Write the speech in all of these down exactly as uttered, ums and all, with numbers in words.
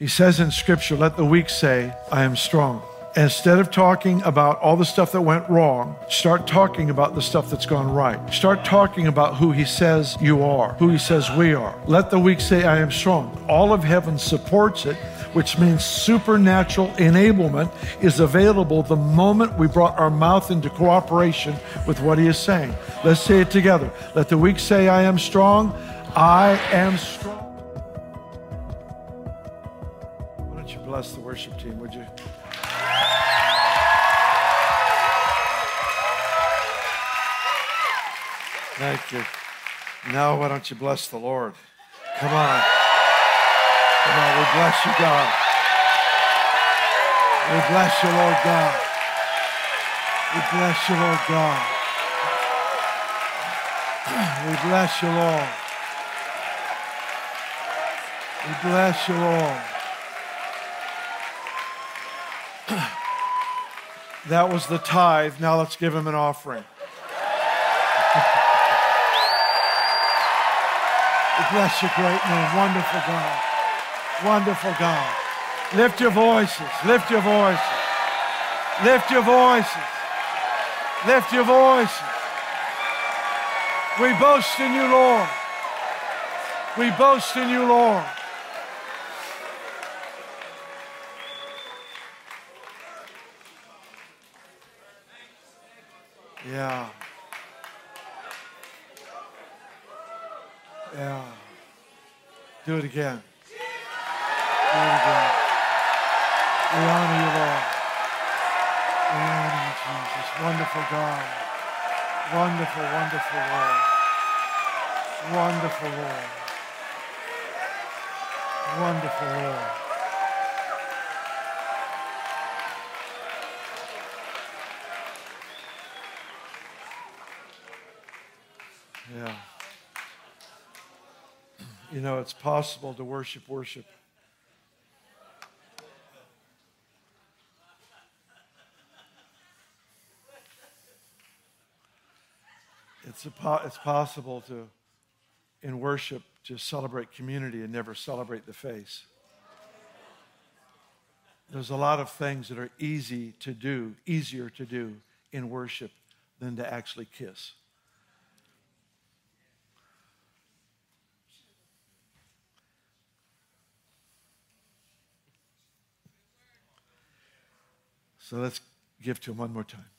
He says in Scripture, let the weak say, I am strong. Instead of talking about all the stuff that went wrong, start talking about the stuff that's gone right. Start talking about who he says you are, who he says we are. Let the weak say, I am strong. All of heaven supports it, which means supernatural enablement is available the moment we brought our mouth into cooperation with what he is saying. Let's say it together. Let the weak say, I am strong. I am strong. Why don't you bless the worship team, would you? Thank you. Now, why don't you bless the Lord? Come on. Come on, we bless you, God. We bless you, Lord God. We bless you, Lord God. We bless you, Lord. We bless you, Lord. That was the tithe. Now let's give him an offering. We bless your great name. Wonderful God. Wonderful God. Lift your voices. Lift your voices. Lift your voices. Lift your voices. We boast in you, Lord. We boast in you, Lord. Yeah. Yeah. Do it again. Do it again. We honor you, Lord. We honor you, Jesus. Wonderful God. Wonderful, wonderful Lord. Wonderful Lord. Wonderful Lord. Yeah. You know, it's possible to worship worship. It's, a po- it's possible to, in worship, to celebrate community and never celebrate the face. There's a lot of things that are easy to do, easier to do in worship than to actually kiss. So let's give to him one more time.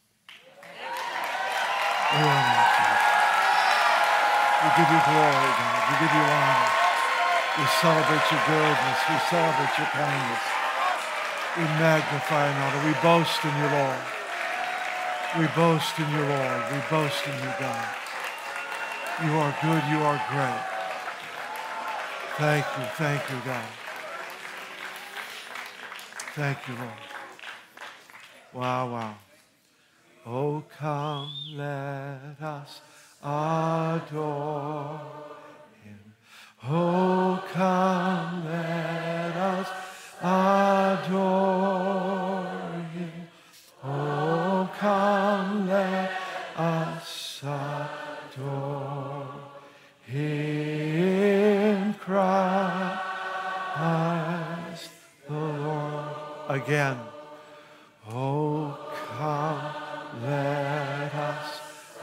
We honor you, Jesus. We give you glory, God. We give you honor. We celebrate your goodness. We celebrate your kindness. We magnify and honor. We boast in you, Lord. We boast in you, Lord. We boast in you, God. You are good. You are great. Thank you. Thank you, God. Thank you, Lord. Wow, wow. Oh, come, let us adore him. Oh, come, let us adore him. Oh, come, let us adore him. Christ the Lord. Again. Oh, come, let us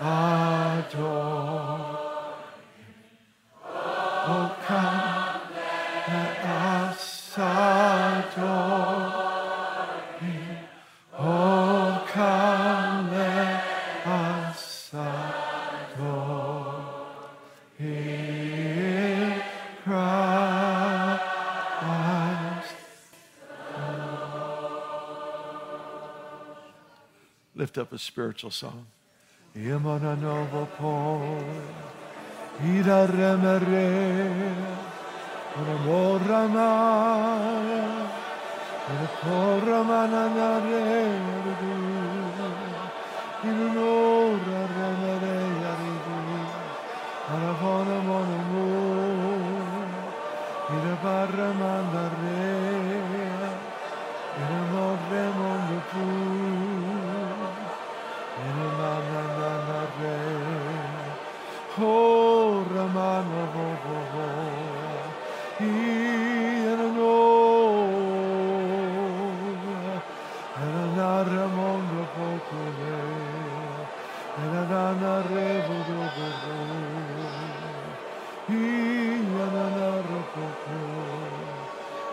adore him. Oh, come, let us adore him. Oh, come, let us adore him. Christ. Lift up a spiritual song. Yemana novo po, ira remere, una morra maya, una porra mananare, in un'ora remere yaridu, una bona mona mo, ira barra mandare, ira morre mondo pu. Oh, Ramano, oh, oh, oh,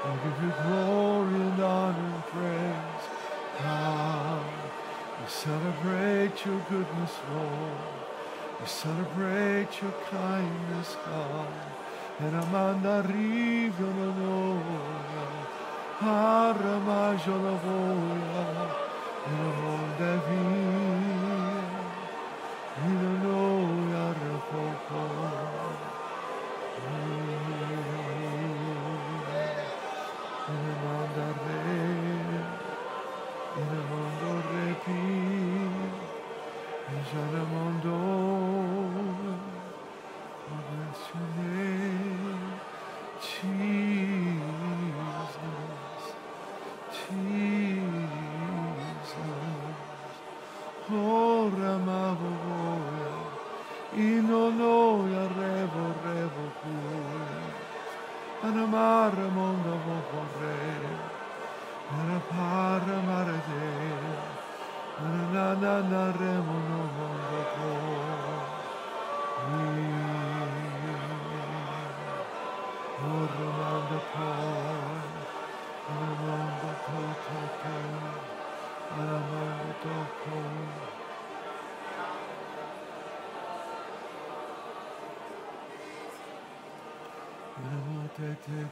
We give you glory and honor and praise, God. We celebrate your goodness, Lord. We celebrate your kindness, God. And Amanda Rivio Nonoya, Aramajo Lavoya, and Amanda Via, Inonoya Rapopo. In a mondo re, in a mondo repi, in a mondo, we bless your name, Jesus, Jesus. Oh, Ramavoya, inonoya revo revo pure. Anamara mondo vorre, anapara marade, ananana remono mondo po. Ormando po, anamando po to po, anamando to po. Te, te, te, te, te.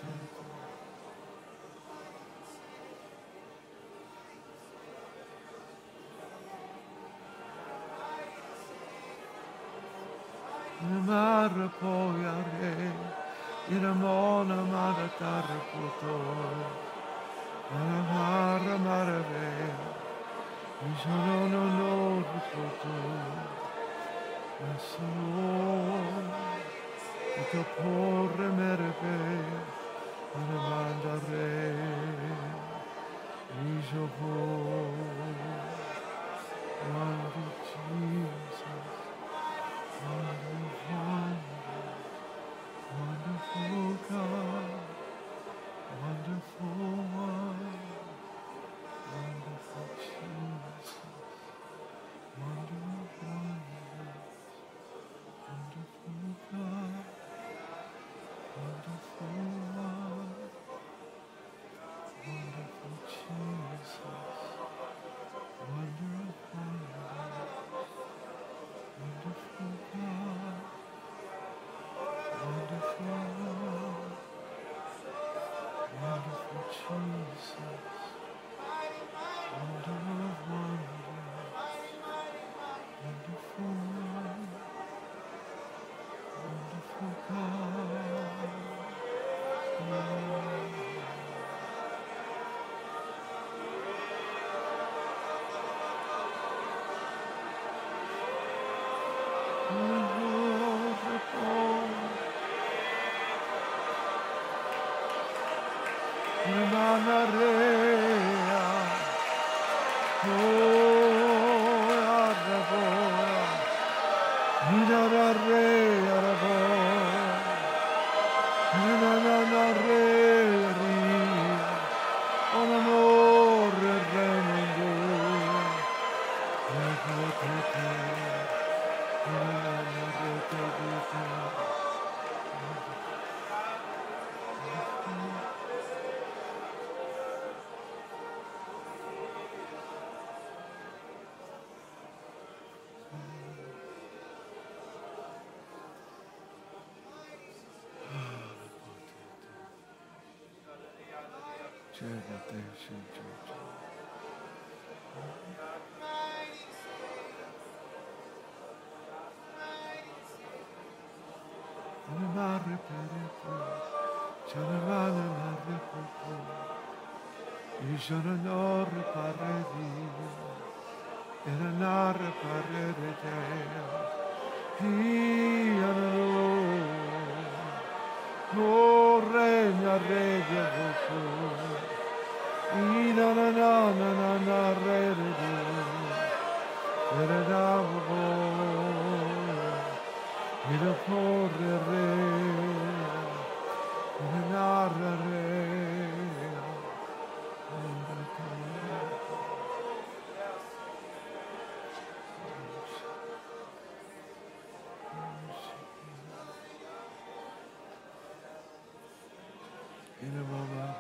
Namara poi a re, iramona maratara poto, namara marave, isono no no poto, aso. Ito porre merebe, anamanda re, iso po, wonder Jesus, wonderful, wonderful God, wonderful one, wonderful Jesus, wonderful, wonderful God. Wonderful one, wonderful Jesus, wonderful God, wonderful God, wonderful one, wonderful Jesus, wonder of wonders, wonderful one, wonderful God. Ishananore paredi, enanare parede, hianano, no regna regia voco, inananana rede, eredavo, ida porre re, enanare re. In a moment.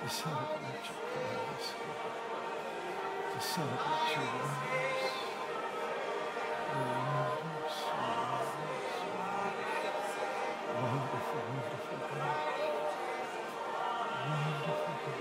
to celebrate your praise, to celebrate your wonders, your wonders, your wonders, wonderful, wonderful God, wonderful God.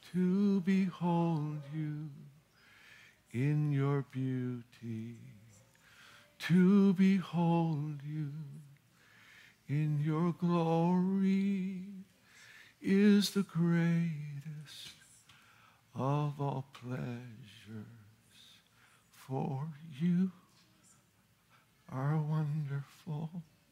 to behold you in your beauty, to behold you in your glory is the greatest of all pleasures, for you are wonderful.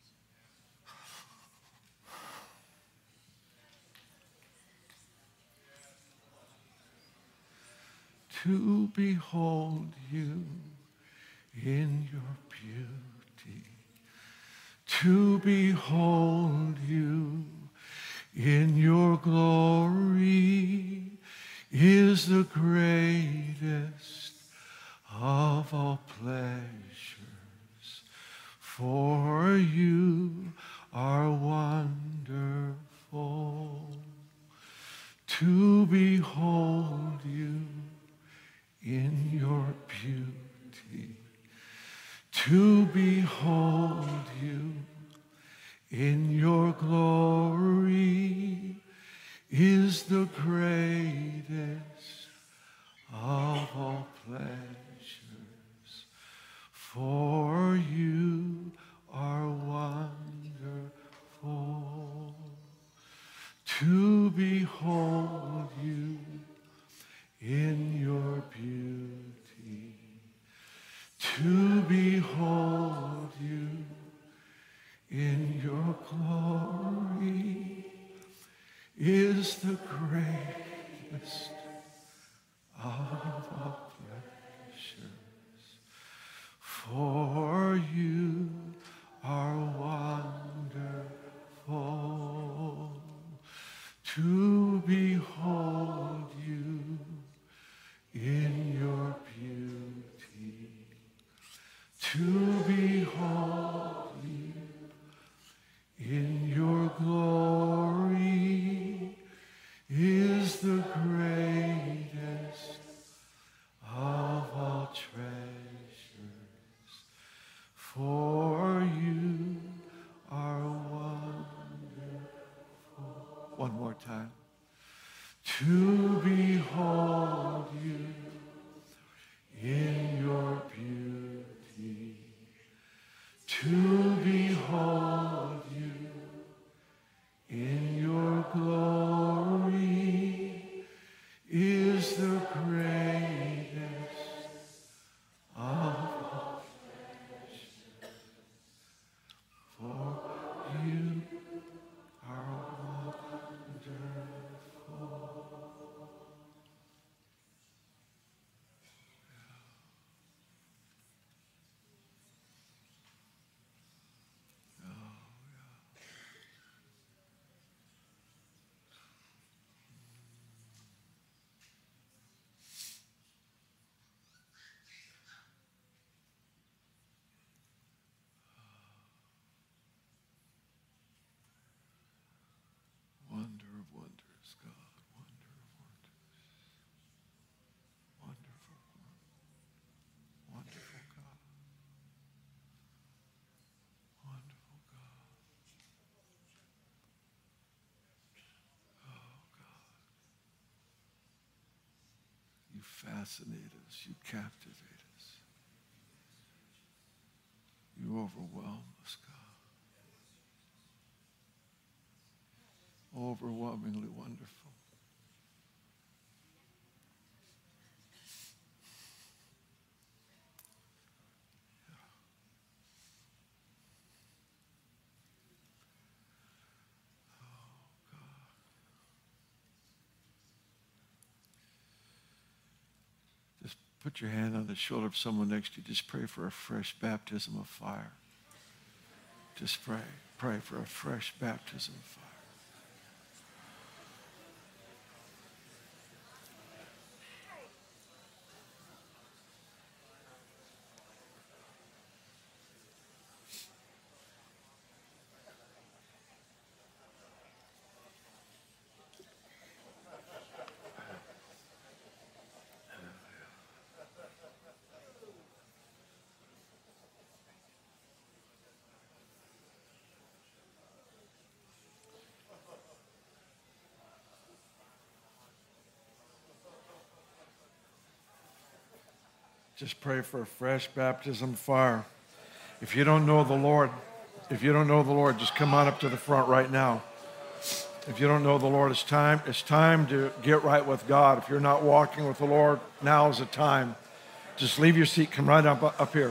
To behold you in your beauty, to behold you in your glory is the greatest of all pleasures, for you are wonderful. To behold you in your beauty, to behold you in your glory is the greatest of all pleasures, for you are wonderful. To behold you in your beauty, to behold you in your glory is the greatest of all pleasures, for you are wonderful. To behold you in your beauty, to behold you in your glory is the greatest of all treasures, for you are wonderful. One more time. To behold you in your beauty, to behold you in your glory is the greatest of all pleasures, for you are wonderful. Wonder of wonders, God. Wonder of wonders. Wonderful one. Wonderful God. Wonderful God. Oh, God. You fascinate us. You captivate us. You overwhelm us, God. Overwhelmingly wonderful. Just put your hand on the shoulder of someone next to you. Just pray for a fresh baptism of fire. Just pray. Pray for a fresh baptism of fire. Just pray for a fresh baptism of fire. If you don't know the Lord, if you don't know the Lord, just come on up to the front right now. If you don't know the Lord, it's time, it's time to get right with God. If you're not walking with the Lord, now is the time. Just leave your seat, come right up, up here.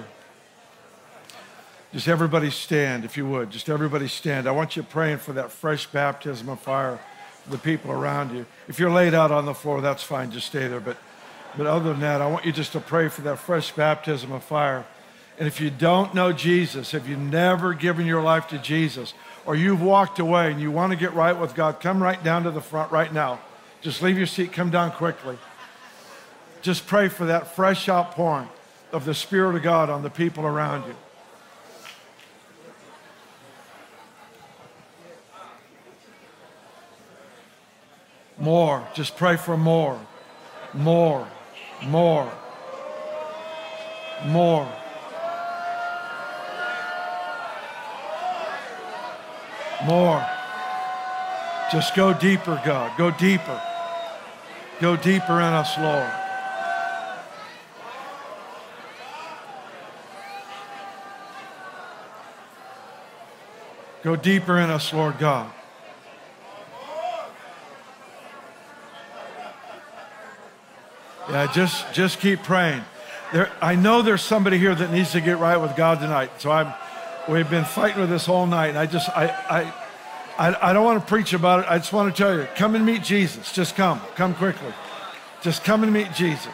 Just everybody stand, if you would. Just everybody stand. I want you praying for that fresh baptism of fire for the people around you. If you're laid out on the floor, that's fine. Just stay there. But, but other than that, I want you just to pray for that fresh baptism of fire. And if you don't know Jesus, if you've never given your life to Jesus, or you've walked away and you want to get right with God, come right down to the front right now. Just leave your seat, come down quickly. Just pray for that fresh outpouring of the Spirit of God on the people around you. More, just pray for more, more, more, more. More. Just go deeper, God. Go deeper. Go deeper in us, Lord. Go deeper in us, Lord God. Yeah, just, just keep praying. There, I know there's somebody here that needs to get right with God tonight. So I'm, we've been fighting with this all night. And I just, I, I, I, I don't want to preach about it. I just want to tell you, come and meet Jesus. Just come, come quickly. Just come and meet Jesus.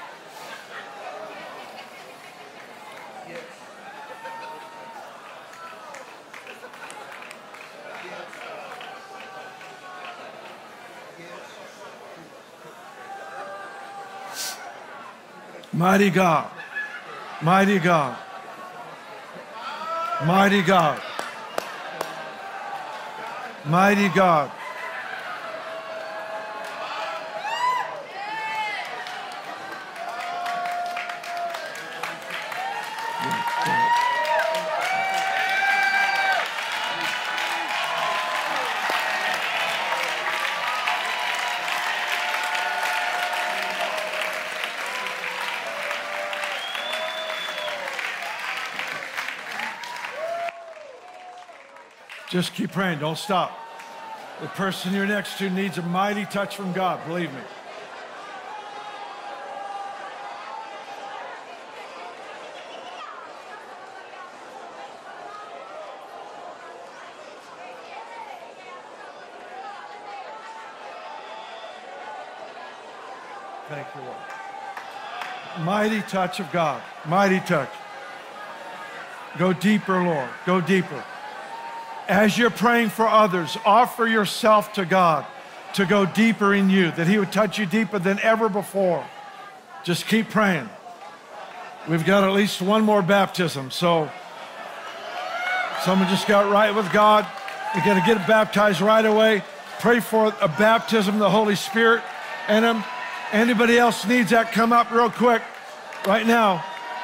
Mighty God, mighty God, mighty God, mighty God. Just keep praying. Don't stop. The person you're next to needs a mighty touch from God. Believe me. Thank you, Lord. Mighty touch of God. Mighty touch. Go deeper, Lord. Go deeper. As you're praying for others, offer yourself to God to go deeper in you, that He would touch you deeper than ever before. Just keep praying. We've got at least one more baptism, so someone just got right with God. You're going to get baptized right away. Pray for a baptism of the Holy Spirit in them. Anybody else needs that, come up real quick right now.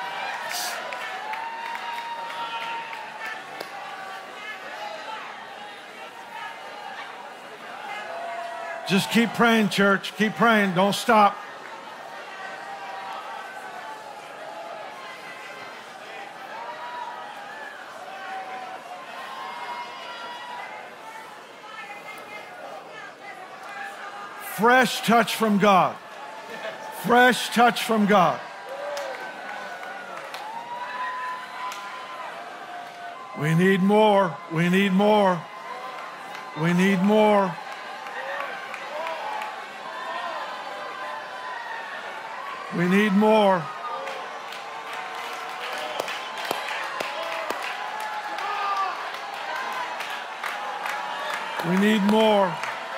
Just keep praying, church. Keep praying. Don't stop. Fresh touch from God. Fresh touch from God. We need more. We need more. We need more. We need more. We need more.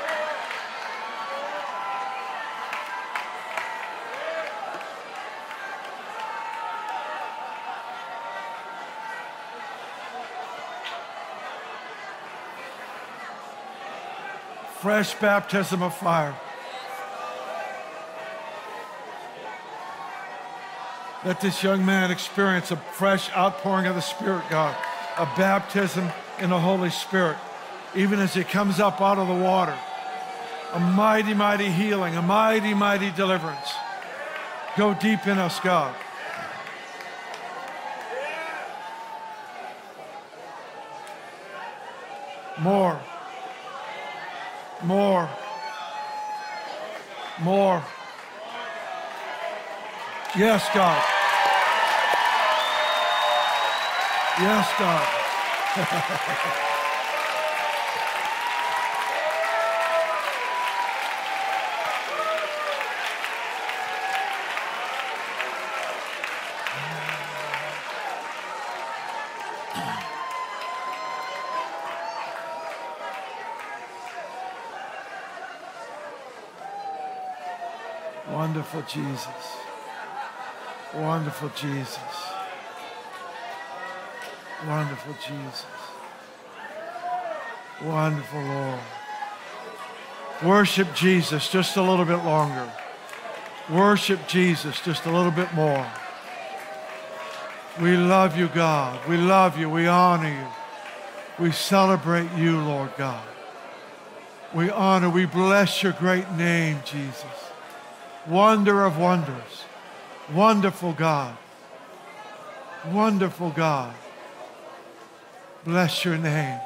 Fresh baptism of fire. Let this young man experience a fresh outpouring of the Spirit, God, a baptism in the Holy Spirit, even as he comes up out of the water. A mighty, mighty healing, a mighty, mighty deliverance. Go deep in us, God. More. More. More. Yes, God. Yes, God. Wonderful Jesus. Wonderful Jesus. Wonderful Jesus. Wonderful Lord. Worship Jesus just a little bit longer. Worship Jesus just a little bit more. We love you, God. We love you. We honor you. We celebrate you, Lord God. We honor, we bless your great name, Jesus. Wonder of wonders. Wonderful God. Wonderful God. Bless your name.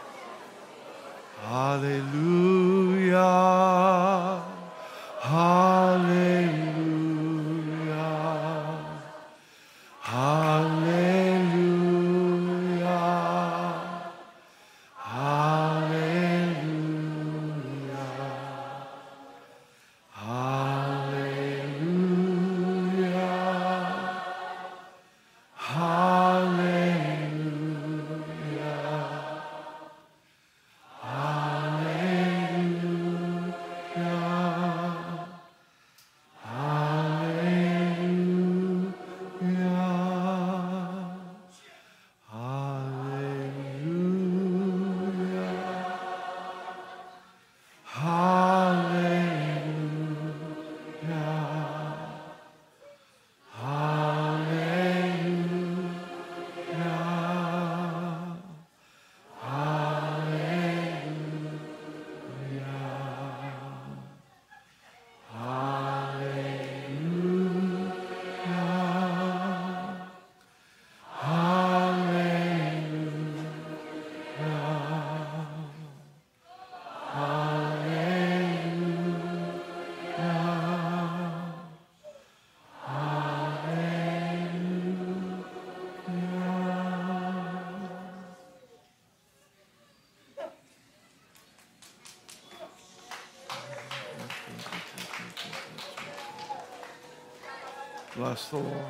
Hallelujah. Hallelujah. Hallelujah. Hallelujah. Hallelujah. Hallelujah. Bless the Lord.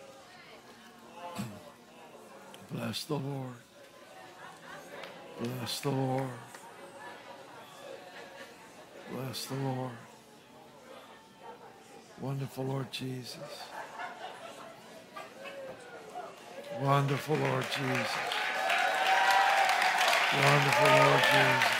Bless the Lord. Bless the Lord. Bless the Lord. Wonderful Lord Jesus. Wonderful Lord Jesus. Wonderful Lord Jesus.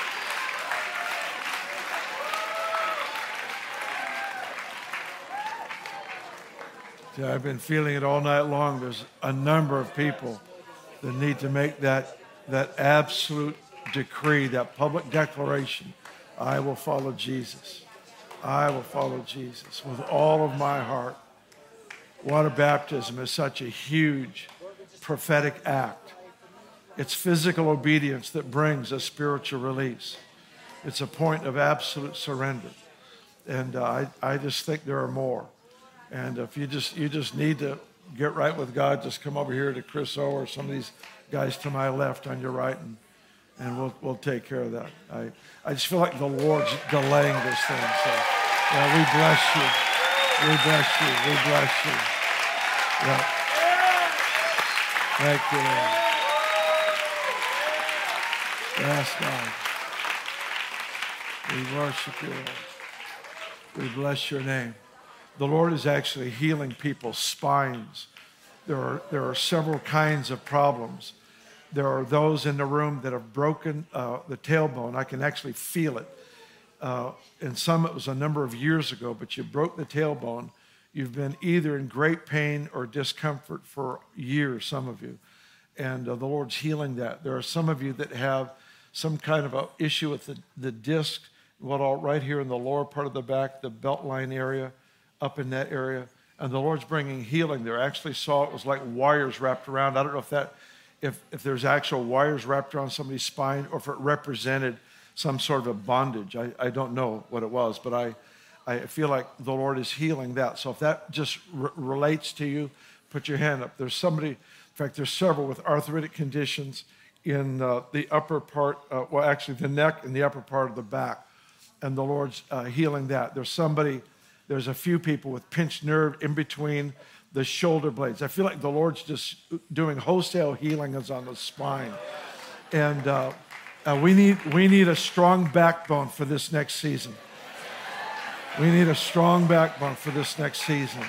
Yeah, I've been feeling it all night long. There's a number of people that need to make that, that absolute decree, that public declaration. I will follow Jesus. I will follow Jesus with all of my heart. Water baptism is such a huge prophetic act. It's physical obedience that brings a spiritual release. It's a point of absolute surrender. And uh, I, I just think there are more. And if you just you just need to get right with God, just come over here to Chris O or some of these guys to my left on your right, and and we'll we'll take care of that. I I just feel like the Lord's delaying this thing. So yeah, we bless you. We bless you. We bless you. Yeah. Thank you, Lord. Yes, God. We worship you, Lord. We bless your name. The Lord is actually healing people's spines. There are, there are several kinds of problems. There are those in the room that have broken uh, the tailbone. I can actually feel it. Uh, and some, it was a number of years ago, but you broke the tailbone. You've been either in great pain or discomfort for years, some of you. And uh, the Lord's healing that. There are some of you that have some kind of an issue with the, the disc, what all right here in the lower part of the back, the belt line area, up in that area, and the Lord's bringing healing there. I actually saw it was like wires wrapped around. I don't know if that if, if there's actual wires wrapped around somebody's spine or if it represented some sort of a bondage. I, I don't know what it was, but I, I feel like the Lord is healing that. So if that just r- relates to you, put your hand up. There's somebody, in fact, there's several with arthritic conditions in uh, the upper part, uh, well, actually the neck and the upper part of the back. And the Lord's uh, healing that. There's somebody, there's a few people with pinched nerve in between the shoulder blades. I feel like the Lord's just doing wholesale healing on the spine. And uh, uh, we need we need a strong backbone for this next season. We need a strong backbone for this next season.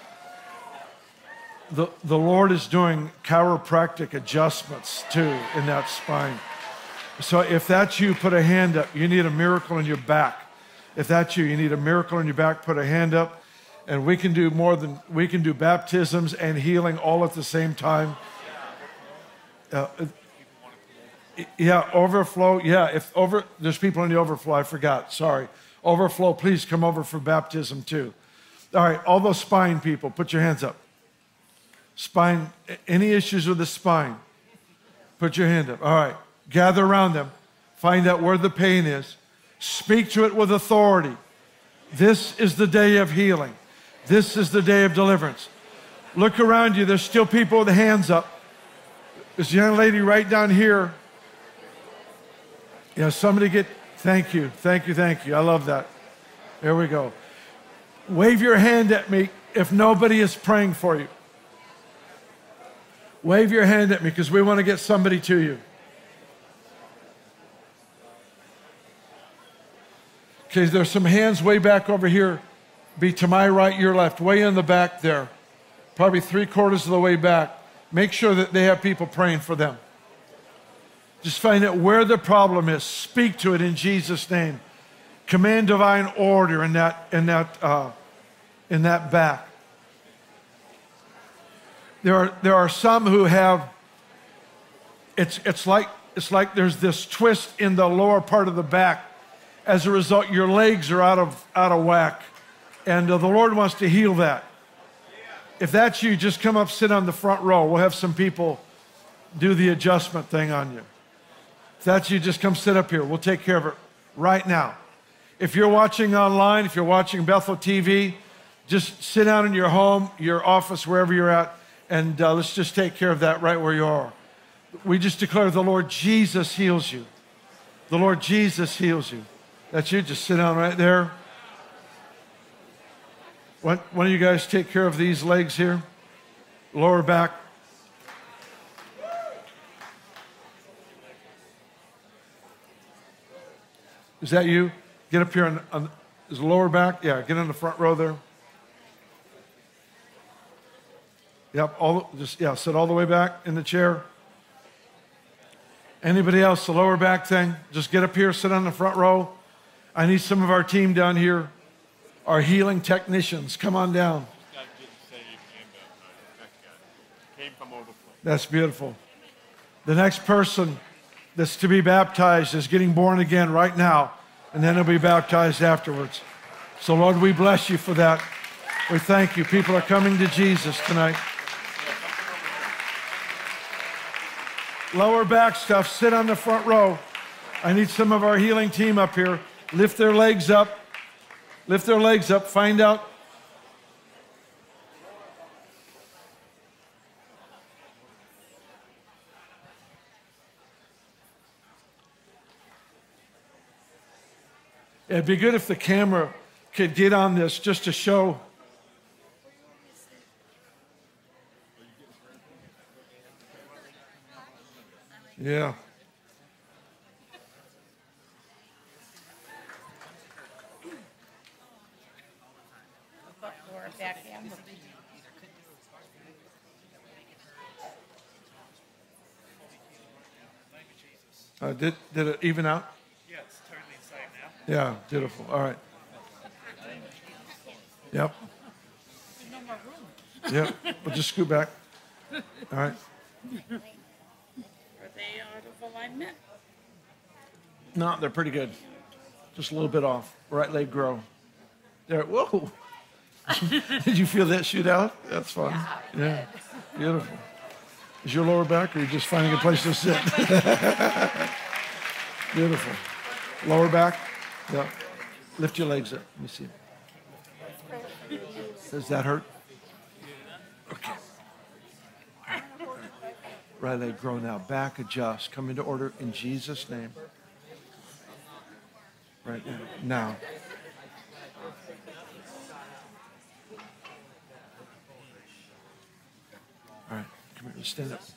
The, the Lord is doing chiropractic adjustments too in that spine. So if that's you, put a hand up. You need a miracle in your back. If that's you, you need a miracle in your back, put a hand up. And we can do more than, we can do baptisms and healing all at the same time. Uh, yeah, overflow. Yeah, if over, there's people in the overflow, I forgot, sorry. Overflow, please come over for baptism too. All right, all those spine people, put your hands up. Spine, any issues with the spine? Put your hand up. All right, gather around them. Find out where the pain is. Speak to it with authority. This is the day of healing. This is the day of deliverance. Look around you. There's still people with hands up. This young lady right down here. You know, somebody get, thank you, thank you, thank you. I love that. There we go. Wave your hand at me if nobody is praying for you. Wave your hand at me because we want to get somebody to you. Okay, there's some hands way back over here. Be to my right, your left, way in the back there. Probably three quarters of the way back. Make sure that they have people praying for them. Just find out where the problem is. Speak to it in Jesus' name. Command divine order in that, in that, uh, in that back. There are, there are some who have, it's, it's, like, it's like there's this twist in the lower part of the back. As a result, your legs are out of, out of whack. And uh, the Lord wants to heal that. If that's you, just come up, sit on the front row. We'll have some people do the adjustment thing on you. If that's you, just come sit up here. We'll take care of it right now. If you're watching online, if you're watching Bethel T V, just sit down in your home, your office, wherever you're at, and uh, let's just take care of that right where you are. We just declare the Lord Jesus heals you. The Lord Jesus heals you. That's you. Just sit down right there. One, one of you guys take care of these legs here. Lower back. Is that you? Get up here on, on is the lower back? Yeah, get in the front row there. Yep, all just yeah, sit all the way back in the chair. Anybody else, the lower back thing? Just get up here, sit on the front row. I need some of our team down here. Our healing technicians, come on down. That's beautiful. The next person that's to be baptized is getting born again right now, and then he'll be baptized afterwards. So, Lord, we bless you for that. We thank you. People are coming to Jesus tonight. Lower back stuff, sit on the front row. I need some of our healing team up here. Lift their legs up. Lift their legs up, find out. It'd be good if the camera could get on this just to show. Yeah. Uh, did, did it even out? Yeah, it's totally insane now. Yeah, beautiful. All right. Yep. There's no more room. Yep. We'll just scoot back. All right. Are they out of alignment? No, they're pretty good. Just a little bit off. Right leg grow. There. Whoa. Did you feel that shoot out? That's fun. Yeah. Beautiful. Is your lower back, or are you just finding a place to sit? Beautiful. Lower back? Yeah. Lift your legs up. Let me see. Does that hurt? Okay. Right leg grow now. Back adjust. Come into order in Jesus' name. Right now. Now. All right. Come here. Stand up.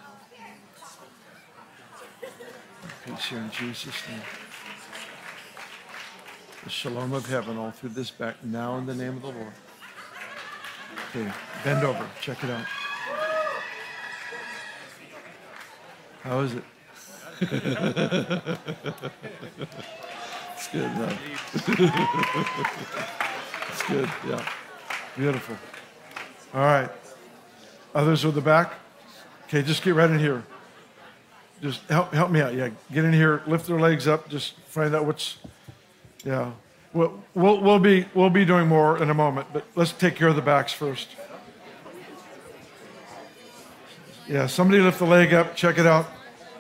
Peace here in Jesus' name. The shalom of heaven all through this back now in the name of the Lord. Okay. Bend over. Check it out. How is it? It's good, man. It's good, yeah. Beautiful. All right. Others with the back? Okay, just get right in here. Just help help me out. Yeah, get in here, lift their legs up, just find out what's, yeah. We'll, we'll, we'll, be, we'll be doing more in a moment, but let's take care of the backs first. Yeah, somebody lift the leg up, check it out.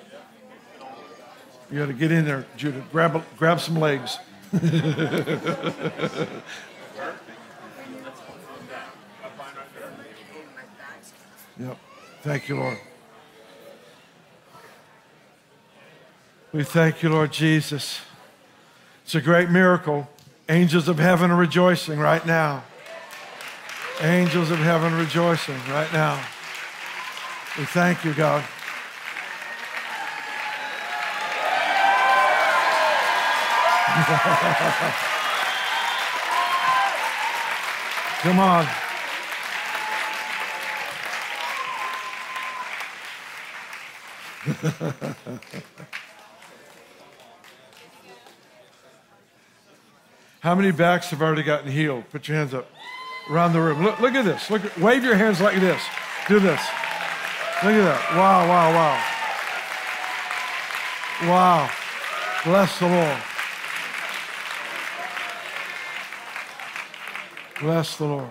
You got to get in there, Judah. Grab, grab some legs. Yep. Thank you, Lord. We thank you, Lord Jesus. It's a great miracle. Angels of heaven are rejoicing right now. Angels of heaven rejoicing right now. We thank you, God. Come on. How many backs have already gotten healed? Put your hands up around the room. Look, look at this. Look, wave your hands like this. Do this. Look at that. Wow, wow, wow. Wow. Bless the Lord. Bless the Lord.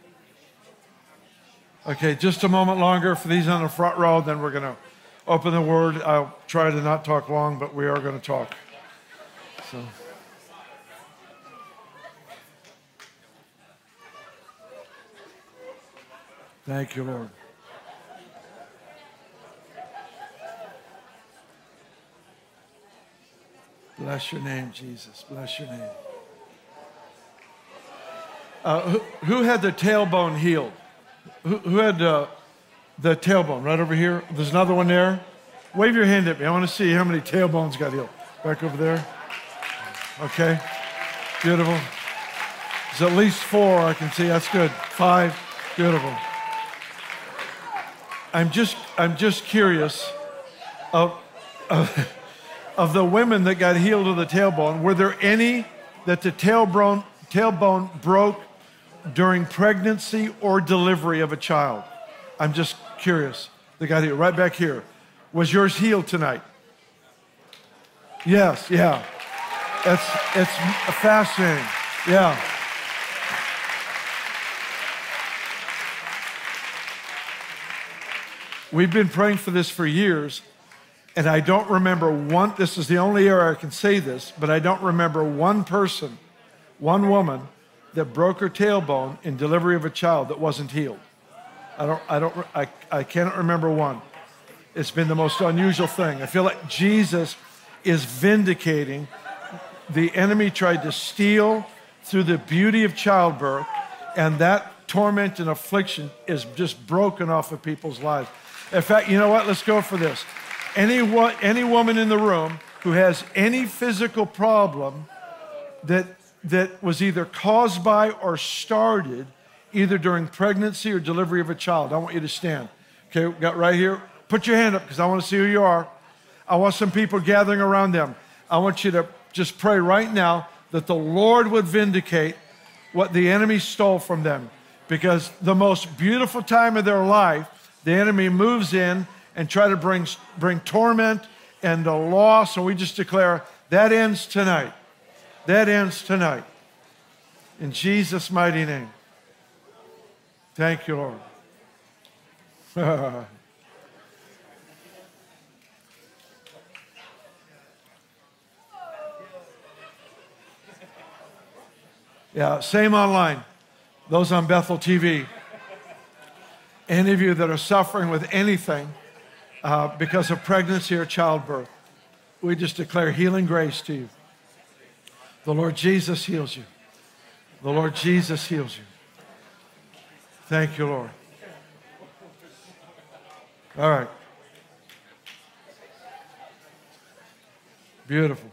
Okay, just a moment longer for these on the front row, then we're going to open the Word. I'll try to not talk long, but we are going to talk. So. Thank you, Lord. Bless your name, Jesus. Bless your name. Uh, who, who had the tailbone healed? Who, who had uh, the tailbone? Right over here. There's another one there. Wave your hand at me. I want to see how many tailbones got healed. Back over there. Okay. Beautiful. There's at least four I can see. That's good. Five. Beautiful. I'm just, I'm just curious of, of, of the women that got healed of the tailbone. Were there any that the tailbone, tailbone broke during pregnancy or delivery of a child? I'm just curious. They got healed right back here. Was yours healed tonight? Yes, yeah. It's, it's fascinating. Yeah. We've been praying for this for years, and I don't remember one, this is the only year I can say this, but I don't remember one person, one woman that broke her tailbone in delivery of a child that wasn't healed. I don't, I don't, I, I cannot remember one. It's been the most unusual thing. I feel like Jesus is vindicating. The enemy tried to steal through the beauty of childbirth, and that torment and affliction is just broken off of people's lives. In fact, you know what? Let's go for this. Any, any woman in the room who has any physical problem that, that was either caused by or started either during pregnancy or delivery of a child, I want you to stand. Okay, we got right here. Put your hand up because I want to see who you are. I want some people gathering around them. I want you to just pray right now that the Lord would vindicate what the enemy stole from them. Because the most beautiful time of their life, the enemy moves in and try to bring, bring torment and a loss. And we just declare that ends tonight. That ends tonight. In Jesus' mighty name. Thank you, Lord. Yeah, same online. Those on Bethel T V. Any of you that are suffering with anything uh, because of pregnancy or childbirth, we just declare healing grace to you. The Lord Jesus heals you. The Lord Jesus heals you. Thank you, Lord. All right. Beautiful.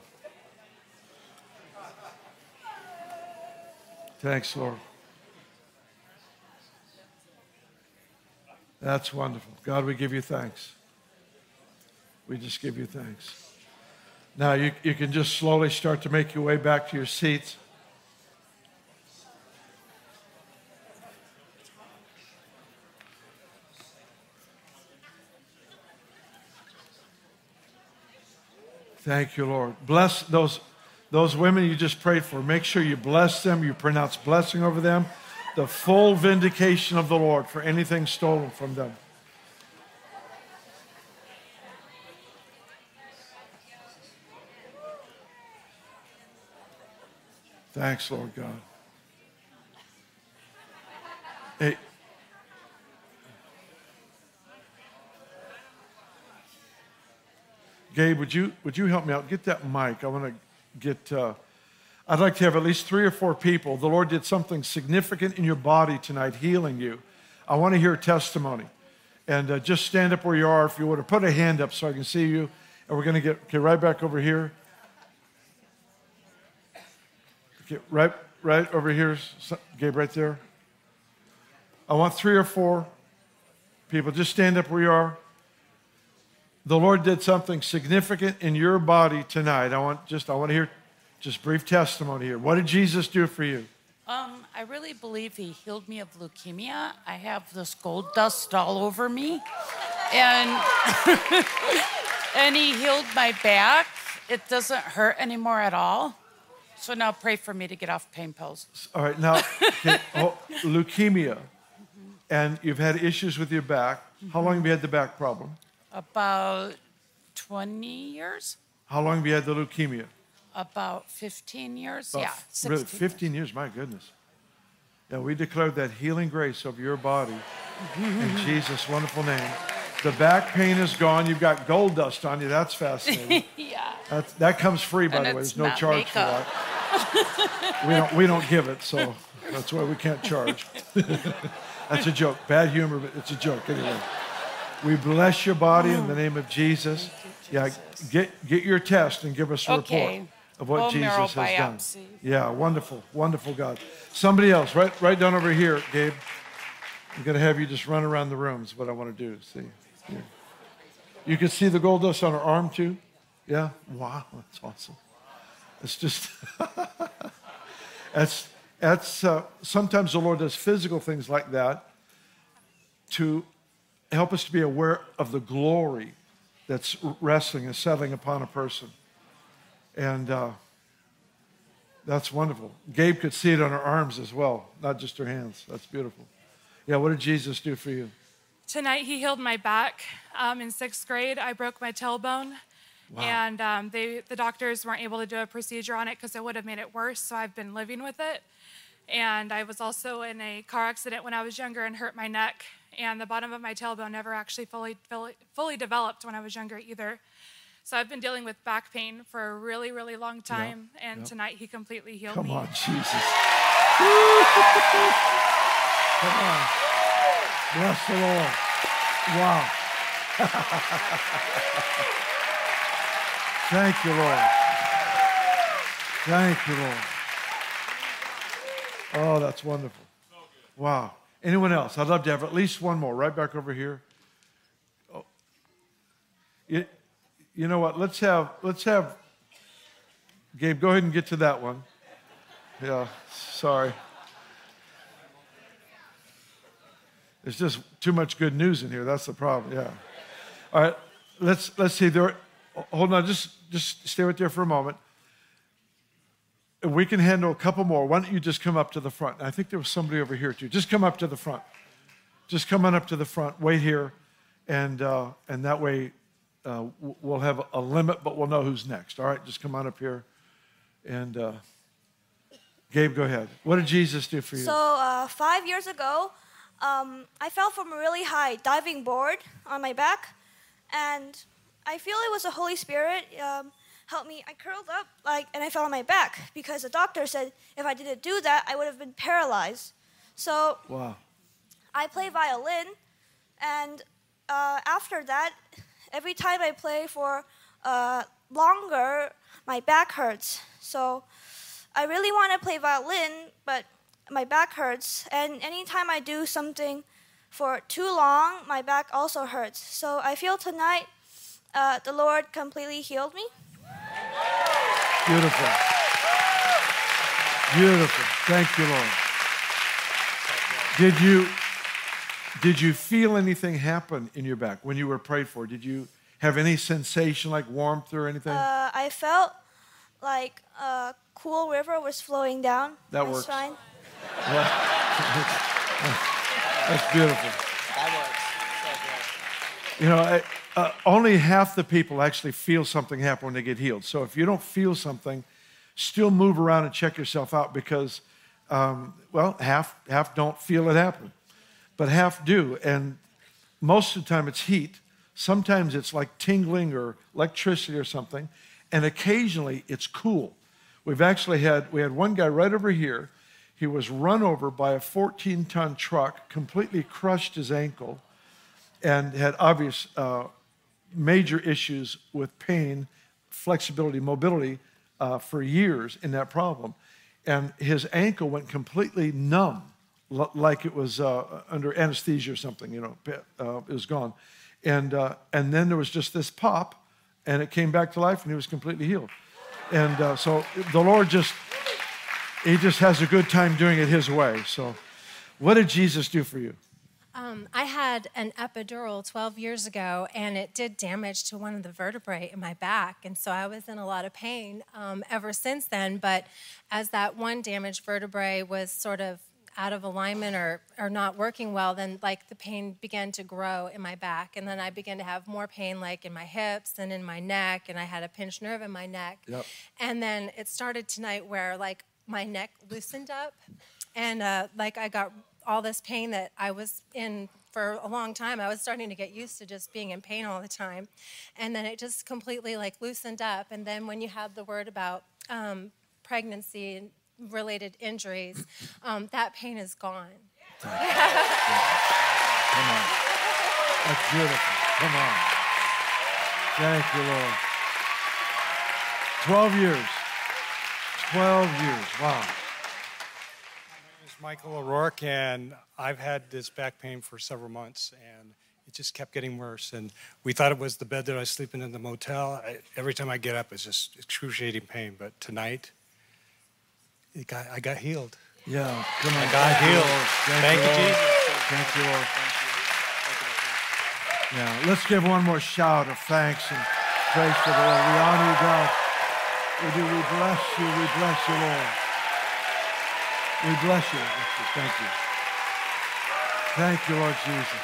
Thanks, Lord. That's wonderful. God, we give you thanks. We just give you thanks. Now, you, you can just slowly start to make your way back to your seats. Thank you, Lord. Bless those, those women you just prayed for. Make sure you bless them. You pronounce blessing over them. The full vindication of the Lord for anything stolen from them. Thanks, Lord God. Hey. Gabe, would you would you help me out? Get that mic. I want to get, uh, I'd like to have at least three or four people. The Lord did something significant in your body tonight, healing you. I want to hear testimony. And uh, just stand up where you are if you would, or put a hand up so I can see you. And we're going to get, get right back over here. Get right, right over here, Gabe, right there. I want three or four people. Just stand up where you are. The Lord did something significant in your body tonight. I want just I want to hear just brief testimony here. What did Jesus do for you? Um, I really believe he healed me of leukemia. I have this gold dust all over me. And, and he healed my back. It doesn't hurt anymore at all. So now pray for me to get off pain pills. All right, now, okay, oh, leukemia, mm-hmm. and you've had issues with your back. Mm-hmm. How long have you had the back problem? About twenty years. How long have you had the leukemia? About fifteen years, About, yeah. sixteen really, fifteen years. years, my goodness. Yeah, we declare that healing grace over your body in Jesus' wonderful name. The back pain is gone. You've got gold dust on you. That's fascinating. Yeah. That's, that comes free, by And the way. it's There's no not charge makeup. for that. we don't we don't give it, so that's why we can't charge. That's a joke. Bad humor, but it's a joke anyway. We bless your body in the name of Jesus. Yeah, get get your test and give us a Okay. report of what Bone marrow Jesus has done. biopsy. Yeah, wonderful, wonderful God. Somebody else, right right down over here, Gabe. I'm going to have you just run around the room is what I want to do. See, yeah. You can see the gold dust on her arm too? Yeah? Wow, that's awesome. It's just, that's, that's uh, sometimes the Lord does physical things like that to help us to be aware of the glory that's resting and settling upon a person. And uh, that's wonderful. Gabe could see it on her arms as well, not just her hands. That's beautiful. Yeah, what did Jesus do for you? Tonight, he healed my back. Um, in sixth grade, I broke my tailbone. Wow. And um, they, the doctors weren't able to do a procedure on it because it would have made it worse, so I've been living with it. And I was also in a car accident when I was younger and hurt my neck. And the bottom of my tailbone never actually fully, fully, fully developed when I was younger either. So I've been dealing with back pain for a really, really long time. Yep. And Yep. tonight, he completely healed Come me. on, Jesus. Come on. Bless the Lord. Wow. Thank you, Lord. Thank you, Lord. Oh, that's wonderful. Wow. Anyone else? I'd love to have at least one more. Right back over here. Oh. You, you know what? Let's have, let's have, Gabe, go ahead and get to that one. Yeah, sorry. There's just too much good news in here. That's the problem. Yeah. All right. Let's let's see. There. Hold on. Just just stay right there for a moment. If we can handle a couple more, why don't you just come up to the front? I think there was somebody over here too. Just come up to the front. Just come on up to the front. Wait here, and uh, and that way uh, we'll have a limit, but we'll know who's next. All right. Just come on up here, and uh, Gabe, go ahead. What did Jesus do for you? So uh, five years ago, um, I fell from a really high diving board on my back, and I feel it was the Holy Spirit um, helped me. I curled up like, and I fell on my back because the doctor said if I didn't do that, I would have been paralyzed. So wow. I play violin, and uh, after that, every time I play for uh, longer, my back hurts. So I really want to play violin, but my back hurts. And anytime I do something for too long, my back also hurts. So I feel tonight uh, the Lord completely healed me. Beautiful. Beautiful. Thank you, Lord. Did you, did you feel anything happen in your back when you were prayed for? Did you have any sensation like warmth or anything? Uh, I felt like a cool river was flowing down That my works. spine. Yeah. That's beautiful. That works. So good. You know, I, uh, only half the people actually feel something happen when they get healed. So if you don't feel something, still move around and check yourself out because, um, well, half half don't feel it happen, but half do. And most of the time it's heat. Sometimes it's like tingling or electricity or something. And occasionally it's cool. We've actually had, we had one guy right over here. He was run over by a fourteen-ton truck, completely crushed his ankle, and had obvious uh, major issues with pain, flexibility, mobility uh, for years in that problem. And his ankle went completely numb, l- like it was uh, under anesthesia or something, you know, uh, it was gone. And, uh, and then there was just this pop, and it came back to life, and he was completely healed. And uh, so the Lord just, he just has a good time doing it his way. So what did Jesus do for you? Um, I had an epidural twelve years ago, and it did damage to one of the vertebrae in my back. And so I was in a lot of pain um, ever since then. But as that one damaged vertebrae was sort of out of alignment or, or not working well, then like the pain began to grow in my back. And then I began to have more pain like in my hips and in my neck, and I had a pinched nerve in my neck. Yep. And then it started tonight where like my neck loosened up, and uh, like I got all this pain that I was in for a long time. I was starting to get used to just being in pain all the time. And then it just completely like loosened up. And then when you had the word about um, pregnancy and related injuries, um, that pain is gone. Come on. That's beautiful. Come on. Thank you, Lord. Twelve years. Twelve years. Wow. My name is Michael O'Rourke, and I've had this back pain for several months, and it just kept getting worse. And we thought it was the bed that I was sleeping in the motel. I, every time I get up, it's just excruciating pain. But tonight, it got, I got healed. Yeah, come on. I got Thank you, healed. Lord. Thank, Thank you, you, Lord. Jesus. Thank you, Lord. Yeah, let's give one more shout of thanks and praise to the Lord. We honor you, God. We do. We bless you. We bless you, Lord. We bless you. Thank you. Thank you, Lord Jesus.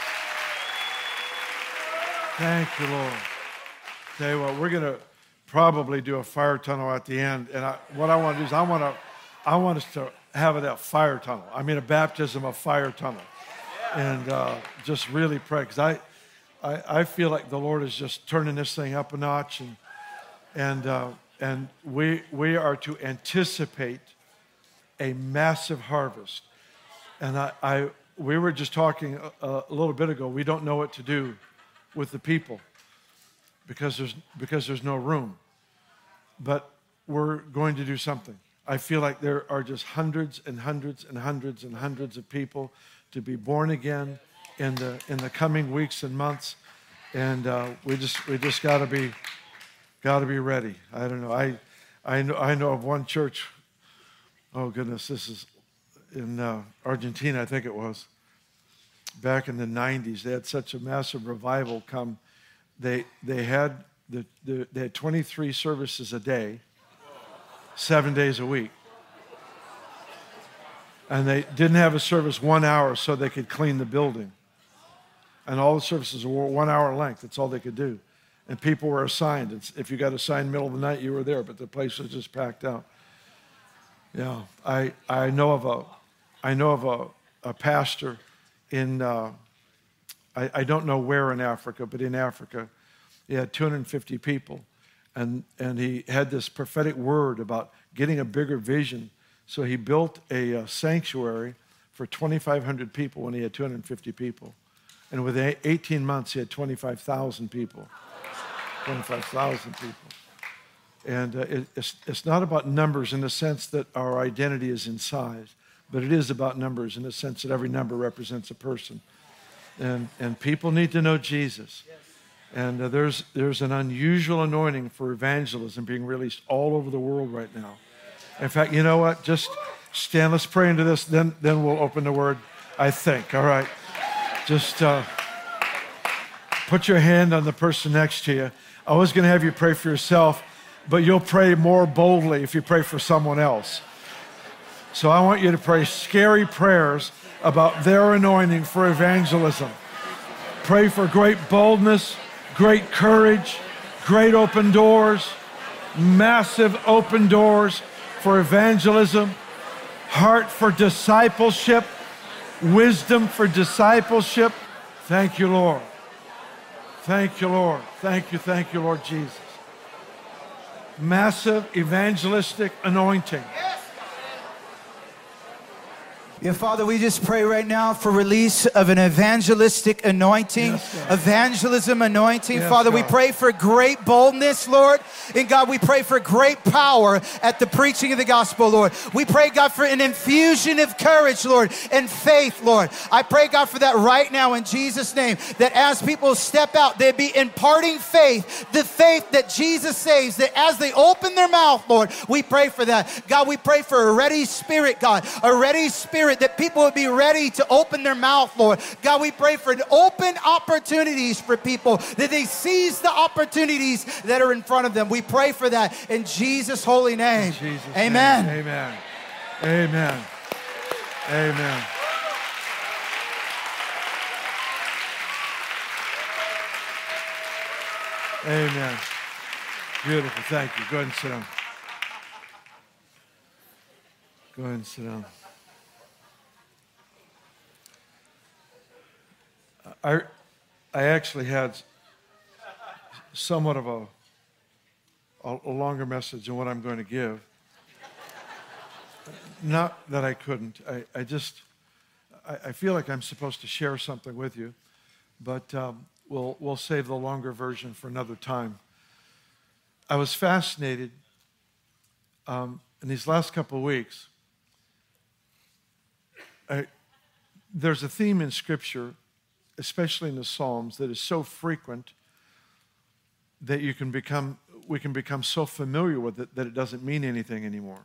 Thank you, Lord. Tell you what, we're going to probably do a fire tunnel at the end. And I, what I want to do is I want to, I want us to have it a fire tunnel. I mean, a baptism of fire tunnel. And uh, just really pray. Because I, I, I feel like the Lord is just turning this thing up a notch. And, and, uh, and we, we are to anticipate a massive harvest. And I, I we were just talking a, a little bit ago. We don't know what to do with the people because there's because there's no room. But we're going to do something. I feel like there are just hundreds and hundreds and hundreds and hundreds of people to be born again in the in the coming weeks and months, and uh, we just we just got to be got to be ready. I don't know. I I know I know of one church. Oh goodness, this is in uh, Argentina, I think it was. Back in the nineties, they had such a massive revival come. They they had the, the they had twenty-three services a day, seven days a week, and they didn't have a service one hour so they could clean the building. And all the services were one hour length. That's all they could do, and people were assigned. It's, if you got assigned middle of the night, you were there, but the place was just packed out. Yeah, I, I know of a, I know of a, a pastor in, uh, I, I don't know where in Africa, but in Africa, he had two hundred fifty people, and, and he had this prophetic word about getting a bigger vision. So he built a, a sanctuary for twenty-five hundred people when he had two hundred fifty people. And within eighteen months, he had twenty-five thousand people. twenty-five thousand people. And uh, it, it's, it's not about numbers in the sense that our identity is in size, but it is about numbers in the sense that every number represents a person. And, and people need to know Jesus. And uh, there's, there's an unusual anointing for evangelism being released all over the world right now. In fact, you know what? Just stand, let's pray into this, then, then we'll open the word, I think. All right. Just uh, put your hand on the person next to you. I was going to have you pray for yourself, but you'll pray more boldly if you pray for someone else. So I want you to pray scary prayers about their anointing for evangelism. Pray for great boldness, great courage, great open doors, massive open doors for evangelism, heart for discipleship, wisdom for discipleship. Thank you, Lord. Thank you, Lord. Thank you, thank you, Lord Jesus. Massive evangelistic anointing. Yeah, Father, we just pray right now for release of an evangelistic anointing, yes, evangelism anointing. Yes, Father, God. We pray for great boldness, Lord. And God, we pray for great power at the preaching of the gospel, Lord. We pray, God, for an infusion of courage, Lord, and faith, Lord. I pray, God, for that right now in Jesus' name, that as people step out, they'd be imparting faith, the faith that Jesus saves, that as they open their mouth, Lord, we pray for that. God, we pray for a ready spirit, God, a ready spirit, that people would be ready to open their mouth, Lord. God, we pray for open opportunities for people, that they seize the opportunities that are in front of them. We pray for that in Jesus' holy name. In Jesus' Amen. Name. Amen. Amen. Amen. Amen. Beautiful. Thank you. Go ahead and sit down. Go ahead and sit down. I, I actually had somewhat of a, a, a longer message than what I'm going to give. Not that I couldn't. I, I just, I, I feel like I'm supposed to share something with you, but um, we'll, we'll save the longer version for another time. I was fascinated um, in these last couple of weeks. I, there's a theme in Scripture, especially in the Psalms, that is so frequent that you can become, we can become so familiar with it that it doesn't mean anything anymore.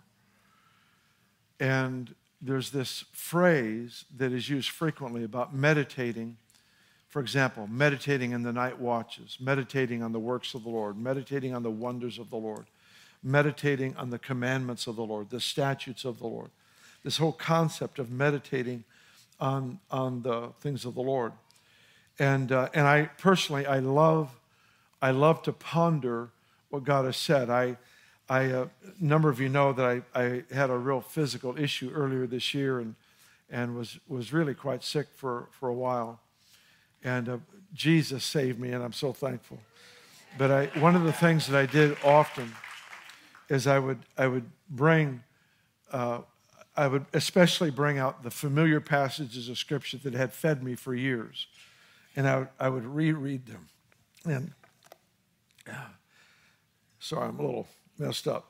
And there's this phrase that is used frequently about meditating. For example, meditating in the night watches, meditating on the works of the Lord, meditating on the wonders of the Lord, meditating on the commandments of the Lord, the statutes of the Lord. This whole concept of meditating on, on the things of the Lord. And uh, and I personally, I love, I love to ponder what God has said. I, I uh, a number of you know that I, I had a real physical issue earlier this year, and and was was really quite sick for for a while. And uh, Jesus saved me, and I'm so thankful. But I, one of the things that I did often is I would I would bring, uh, I would especially bring out the familiar passages of Scripture that had fed me for years. And I would, I would reread them. And uh, sorry, I'm a little messed up.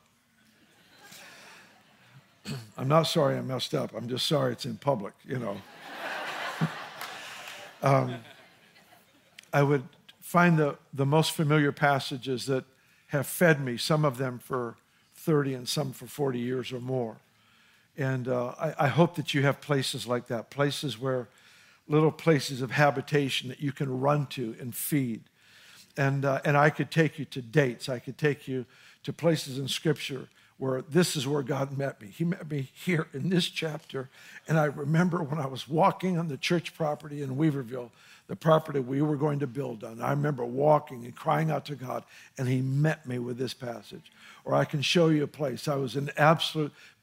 I'm not sorry I'm messed up. I'm just sorry it's in public, you know. um, I would find the, the most familiar passages that have fed me, some of them for thirty and some for forty years or more. And uh, I, I hope that you have places like that, places where little places of habitation that you can run to and feed. And, uh, and I could take you to dates. I could take you to places in Scripture where this is where God met me. He met me here in this chapter. And I remember when I was walking on the church property in Weaverville, the property we were going to build on. I remember walking and crying out to God, and he met me with this passage. Or I can show you a place. I was in absolute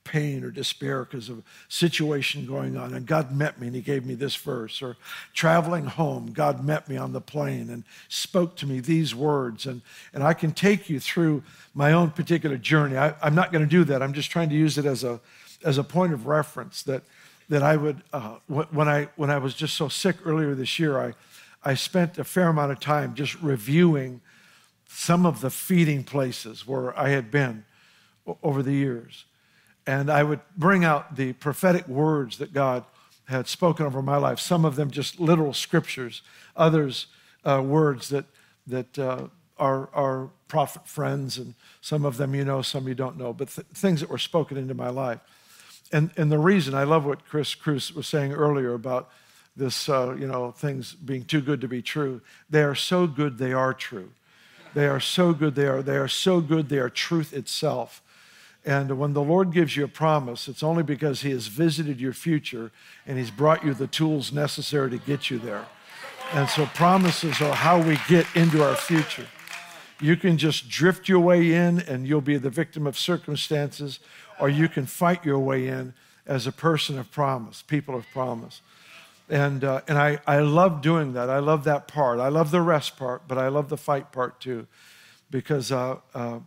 pain or despair because of a situation going on, and God met me and he gave me this verse. Or traveling home, God met me on the plane and spoke to me these words. And, and I can take you through my own particular journey. I, I'm not going to do that. I'm just trying to use it as a, as a point of reference that, that I would, uh, when, I, when I was just so sick earlier this year, I, I spent a fair amount of time just reviewing some of the feeding places where I had been over the years. And I would bring out the prophetic words that God had spoken over my life, some of them just literal scriptures, others uh, words that, that uh, are, are prophet friends, and some of them you know, some you don't know, but th- things that were spoken into my life. And, and the reason, I love what Chris Cruz was saying earlier about this, uh, you know, things being too good to be true. They are so good, they are true. They are so good, they are, they are so good, they are truth itself. And when the Lord gives you a promise, it's only because he has visited your future and he's brought you the tools necessary to get you there. And so promises are how we get into our future. You can just drift your way in and you'll be the victim of circumstances, or you can fight your way in as a person of promise, people of promise. And, uh, and I, I love doing that. I love that part. I love the rest part, but I love the fight part too, because, uh, uh,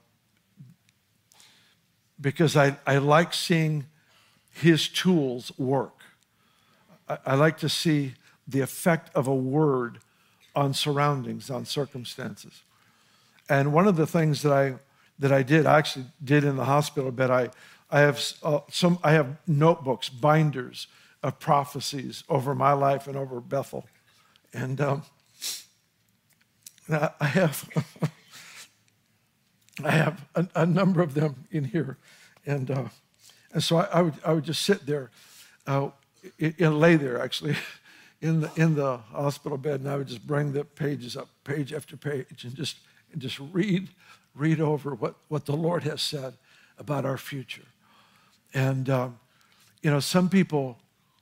because I, I like seeing his tools work. I, I like to see the effect of a word on surroundings, on circumstances. And one of the things that I, that I did, I actually did in the hospital bed, I, I, have, uh, some, I have notebooks, binders, of prophecies over my life and over Bethel. And um, I have I have a, a number of them in here. And uh, and so I, I would I would just sit there, uh, and lay there actually in the in the hospital bed, and I would just bring the pages up, page after page, and just and just read read over what, what the Lord has said about our future. And um, you know, some people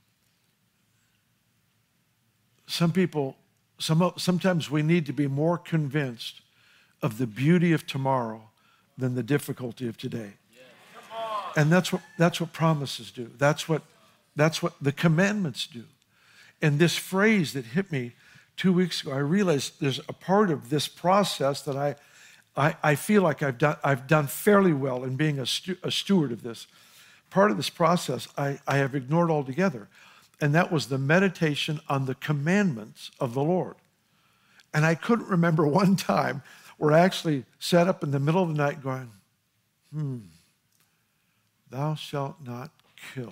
Some people, some, sometimes we need to be more convinced of the beauty of tomorrow than the difficulty of today. And that's what, that's what promises do. That's what, that's what the commandments do. And this phrase that hit me two weeks ago, I realized there's a part of this process that I, I, I feel like I've done, I've done fairly well in being a, stu- a steward of this. Part of this process I, I have ignored altogether. And that was the meditation on the commandments of the Lord. And I couldn't remember one time where I actually sat up in the middle of the night going, hmm, thou shalt not kill.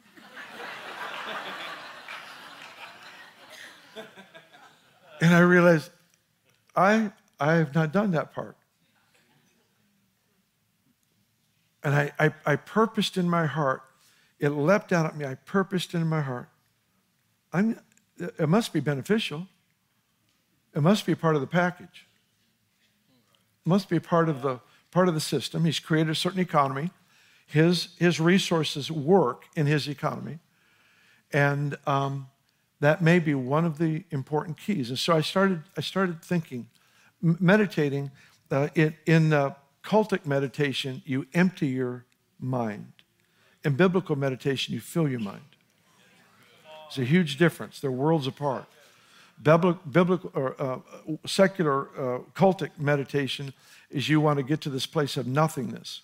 And I realized I, I have not done that part. And I, I, I purposed in my heart, it leapt out at me. I purposed in my heart. I'm, it must be beneficial. It must be part of the package. It must be part of the part of the system. He's created a certain economy. His his resources work in his economy, and um, that may be one of the important keys. And so I started I started thinking, meditating. Uh, in in uh, cultic meditation, you empty your mind. In biblical meditation, you fill your mind. It's a huge difference. They're worlds apart. Biblical, biblical or uh, secular uh, cultic meditation is you want to get to this place of nothingness.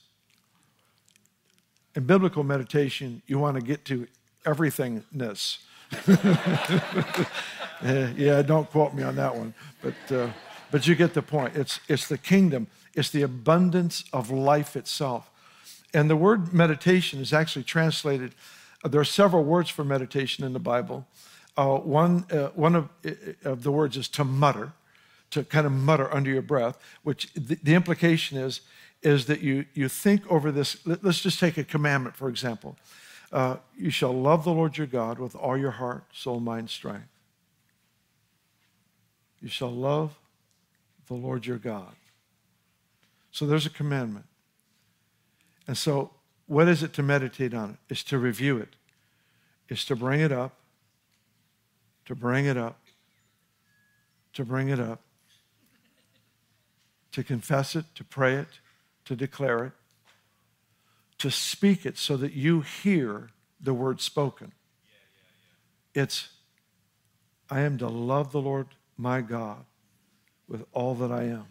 In biblical meditation, you want to get to everythingness. Yeah, don't quote me on that one, but uh, but you get the point. It's it's the kingdom. It's the abundance of life itself. And the word meditation is actually translated, uh, there are several words for meditation in the Bible. Uh, one uh, one of, uh, of the words is to mutter, to kind of mutter under your breath, which the, the implication is, is that you, you think over this. Let, let's just take a commandment, for example. Uh, you shall love the Lord your God with all your heart, soul, mind, strength. You shall love the Lord your God. So there's a commandment. And so what is it to meditate on it? It's to review it. It's to bring it up, to bring it up, to bring it up, to confess it, to pray it, to declare it, to speak it so that you hear the word spoken. It's, I am to love the Lord my God with all that I am.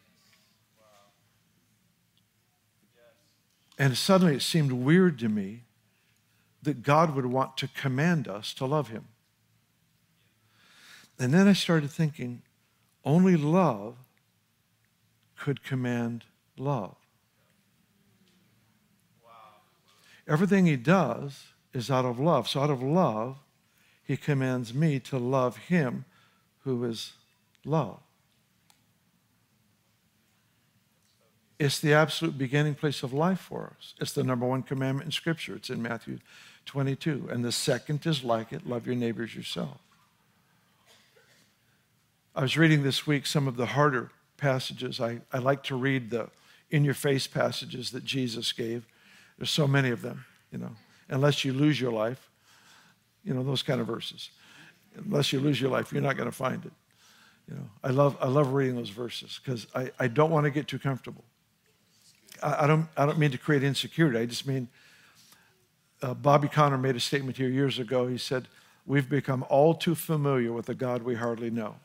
And suddenly it seemed weird to me that God would want to command us to love him. And then I started thinking, only love could command love. Everything he does is out of love. So out of love, he commands me to love him who is love. It's the absolute beginning place of life for us. It's the number one commandment in Scripture. It's in Matthew twenty-two. And the second is like it, love your neighbors yourself. I was reading this week some of the harder passages. I, I like to read the in-your-face passages that Jesus gave. There's so many of them, you know. Unless you lose your life, you know, those kind of verses. Unless you lose your life, you're not going to find it. You know, I love I love reading those verses because I, I don't want to get too comfortable. I, I don't I don't mean to create insecurity. I just mean uh, Bobby Conner made a statement here years ago. He said, "We've become all too familiar with a God we hardly know."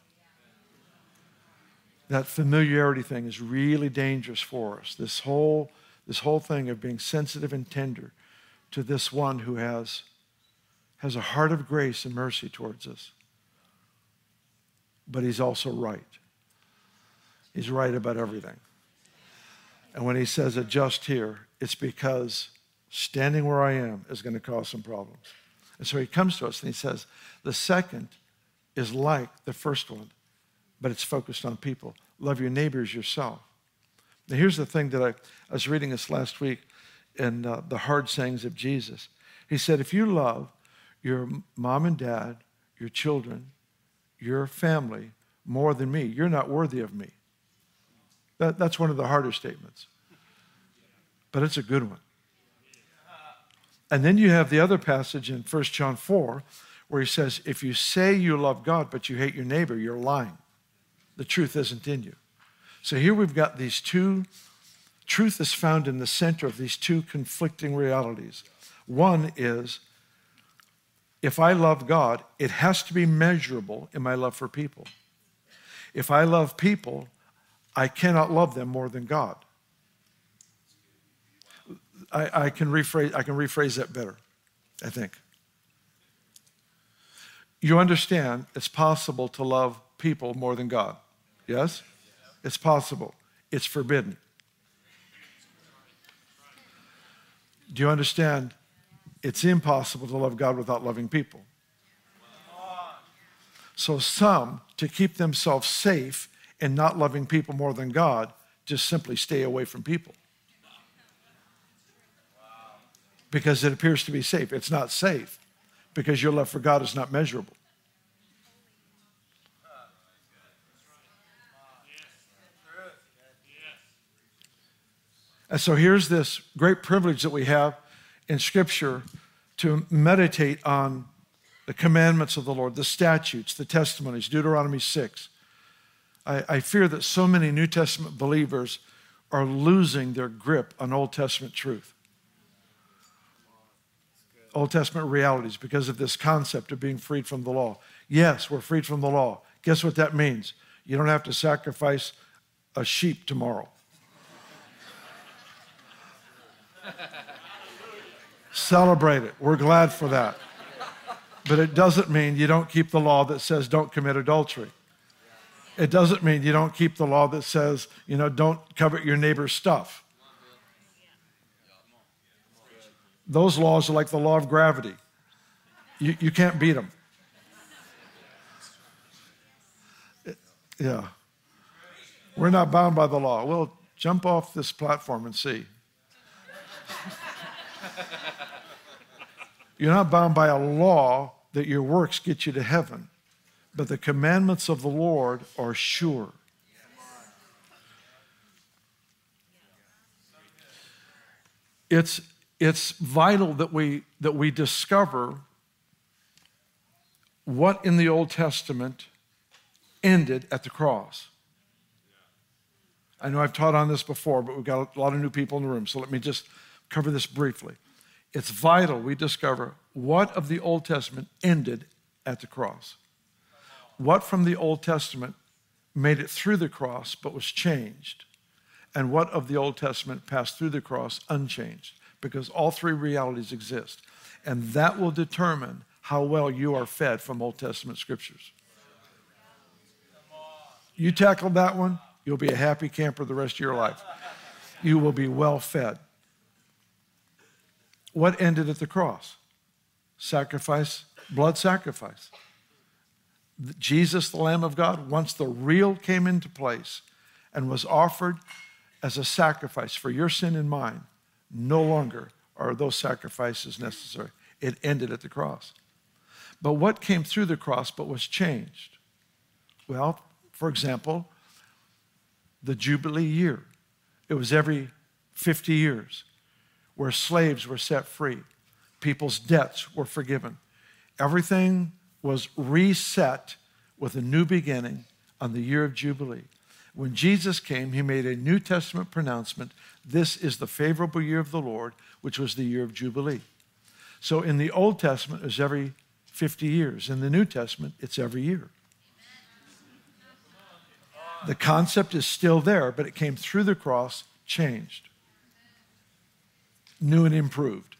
That familiarity thing is really dangerous for us. This whole this whole thing of being sensitive and tender to this one who has has a heart of grace and mercy towards us. But he's also right. He's right about everything. And when he says adjust here, it's because standing where I am is going to cause some problems. And so he comes to us and he says, the second is like the first one, but it's focused on people. Love your neighbors yourself. Now here's the thing that I, I was reading this last week in uh, the hard sayings of Jesus. He said, if you love your mom and dad, your children, your family more than me, you're not worthy of me. That, that's one of the harder statements. But it's a good one. And then you have the other passage in First John four where he says, if you say you love God but you hate your neighbor, you're lying. The truth isn't in you. So here we've got these two, truth is found in the center of these two conflicting realities. One is, if I love God, it has to be measurable in my love for people. If I love people, I cannot love them more than God. I, I can rephrase, I can rephrase that better, I think. You understand it's possible to love people more than God. Yes? It's possible. It's forbidden. Do you understand? It's impossible to love God without loving people. So some, to keep themselves safe and not loving people more than God, just simply stay away from people. Because it appears to be safe. It's not safe because your love for God is not measurable. And so here's this great privilege that we have in Scripture to meditate on the commandments of the Lord, the statutes, the testimonies, Deuteronomy six. I, I fear that so many New Testament believers are losing their grip on Old Testament truth. Old Testament realities because of this concept of being freed from the law. Yes, we're freed from the law. Guess what that means? You don't have to sacrifice a sheep tomorrow. Celebrate it. We're glad for that. But it doesn't mean you don't keep the law that says don't commit adultery. It doesn't mean you don't keep the law that says, you know, don't covet your neighbor's stuff. Those laws are like the law of gravity. You, you can't beat them. Yeah. We're not bound by the law. We'll jump off this platform and see. You're not bound by a law that your works get you to heaven, but the commandments of the Lord are sure. It's, it's vital that we, that we discover what in the Old Testament ended at the cross. I know I've taught on this before, but we've got a lot of new people in the room, so let me just cover this briefly. It's vital we discover what of the Old Testament ended at the cross. What from the Old Testament made it through the cross but was changed, and what of the Old Testament passed through the cross unchanged, because all three realities exist. And that will determine how well you are fed from Old Testament scriptures. You tackle that one, you'll be a happy camper the rest of your life. You will be well fed. What ended at the cross? Sacrifice, blood sacrifice. Jesus, the Lamb of God, once the real came into place and was offered as a sacrifice for your sin and mine, no longer are those sacrifices necessary. It ended at the cross. But what came through the cross but was changed? Well, for example, the Jubilee year. It was every fifty years where slaves were set free. People's debts were forgiven. Everything was reset with a new beginning on the year of Jubilee. When Jesus came, he made a New Testament pronouncement. This is the favorable year of the Lord, which was the year of Jubilee. So in the Old Testament, it was every fifty years. In the New Testament, it's every year. The concept is still there, but it came through the cross, changed, new and improved.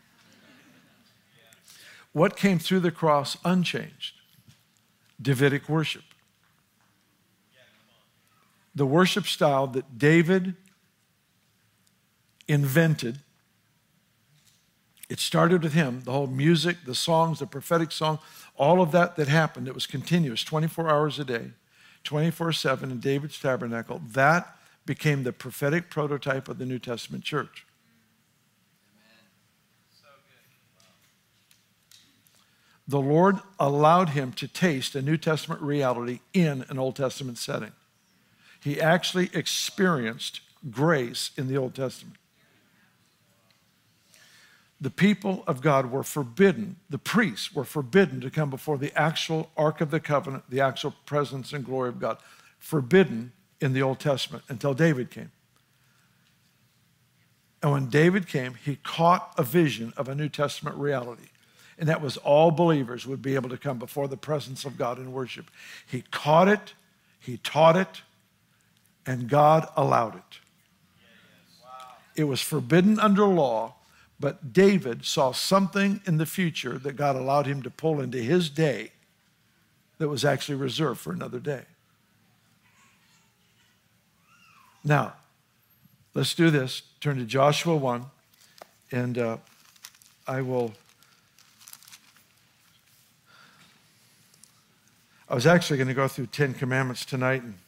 What came through the cross unchanged? Davidic worship. The worship style that David invented. It started with him, the whole music, the songs, the prophetic song, all of that that happened. It was continuous, twenty-four hours a day, twenty-four seven in David's tabernacle. That became the prophetic prototype of the New Testament church. The Lord allowed him to taste a New Testament reality in an Old Testament setting. He actually experienced grace in the Old Testament. The people of God were forbidden, the priests were forbidden to come before the actual Ark of the Covenant, the actual presence and glory of God. Forbidden in the Old Testament until David came. And when David came, he caught a vision of a New Testament reality. And that was all believers would be able to come before the presence of God in worship. He caught it, he taught it, and God allowed it. It was forbidden under law, but David saw something in the future that God allowed him to pull into his day that was actually reserved for another day. Now, let's do this. Turn to Joshua one, and uh, I will... I was actually going to go through Ten Commandments tonight, and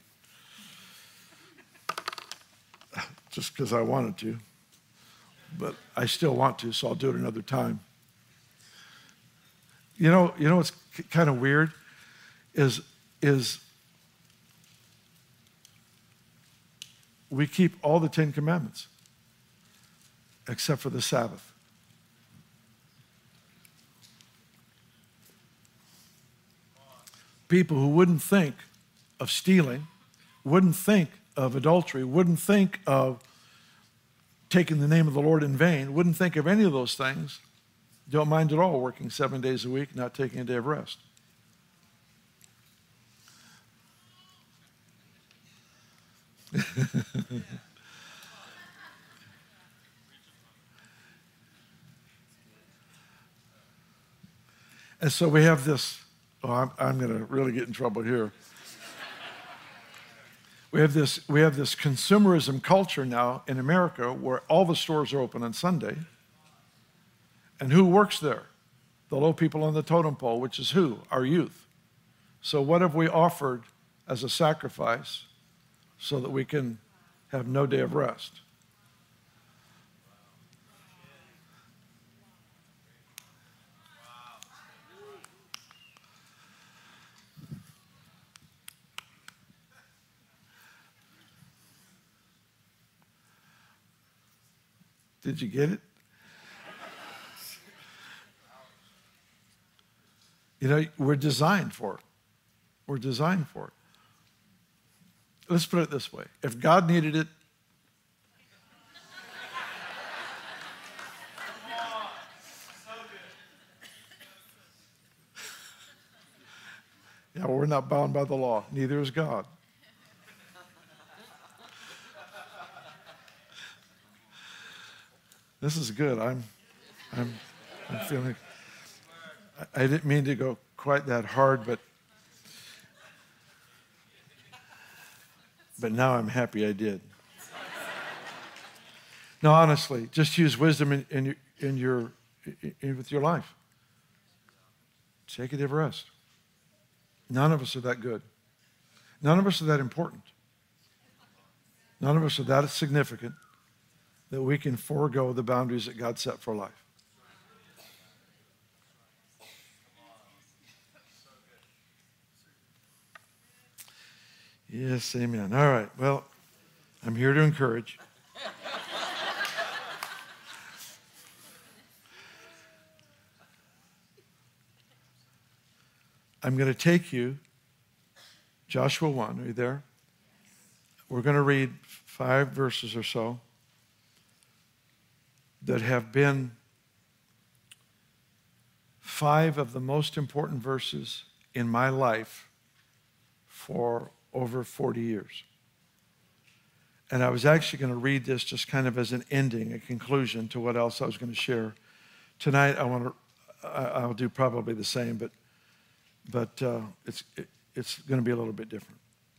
just because I wanted to, but I still want to, so I'll do it another time. You know, you know what's kind of weird is, is we keep all the Ten Commandments except for the Sabbath. People who wouldn't think of stealing, wouldn't think of adultery, wouldn't think of taking the name of the Lord in vain, wouldn't think of any of those things, don't mind at all working seven days a week, not taking a day of rest. And so we have this. Oh, I'm, I'm going to really get in trouble here. We have this, we have this consumerism culture now in America where all the stores are open on Sunday. And who works there? The low people on the totem pole, which is who? Our youth. So what have we offered as a sacrifice so that we can have no day of rest? Did you get it? You know, we're designed for it. We're designed for it. Let's put it this way. If God needed it, Yeah, well, we're not bound by the law. Neither is God. This is good. I'm, I'm, I'm feeling. I, I didn't mean to go quite that hard, but, but now I'm happy I did. No, honestly, just use wisdom in, in your, in your in, with your life. Take a deep rest. None of us are that good. None of us are that important. None of us are that significant that we can forego the boundaries that God set for life. Yes, amen. All right, well, I'm here to encourage. I'm going to take you, Joshua one, are you there? We're going to read five verses or so that have been five of the most important verses in my life for over forty years. And I was actually going to read this just kind of as an ending, a conclusion to what else I was going to share. Tonight, I want to, I'll do probably the same, but But uh, it's, it, it's going to be a little bit different.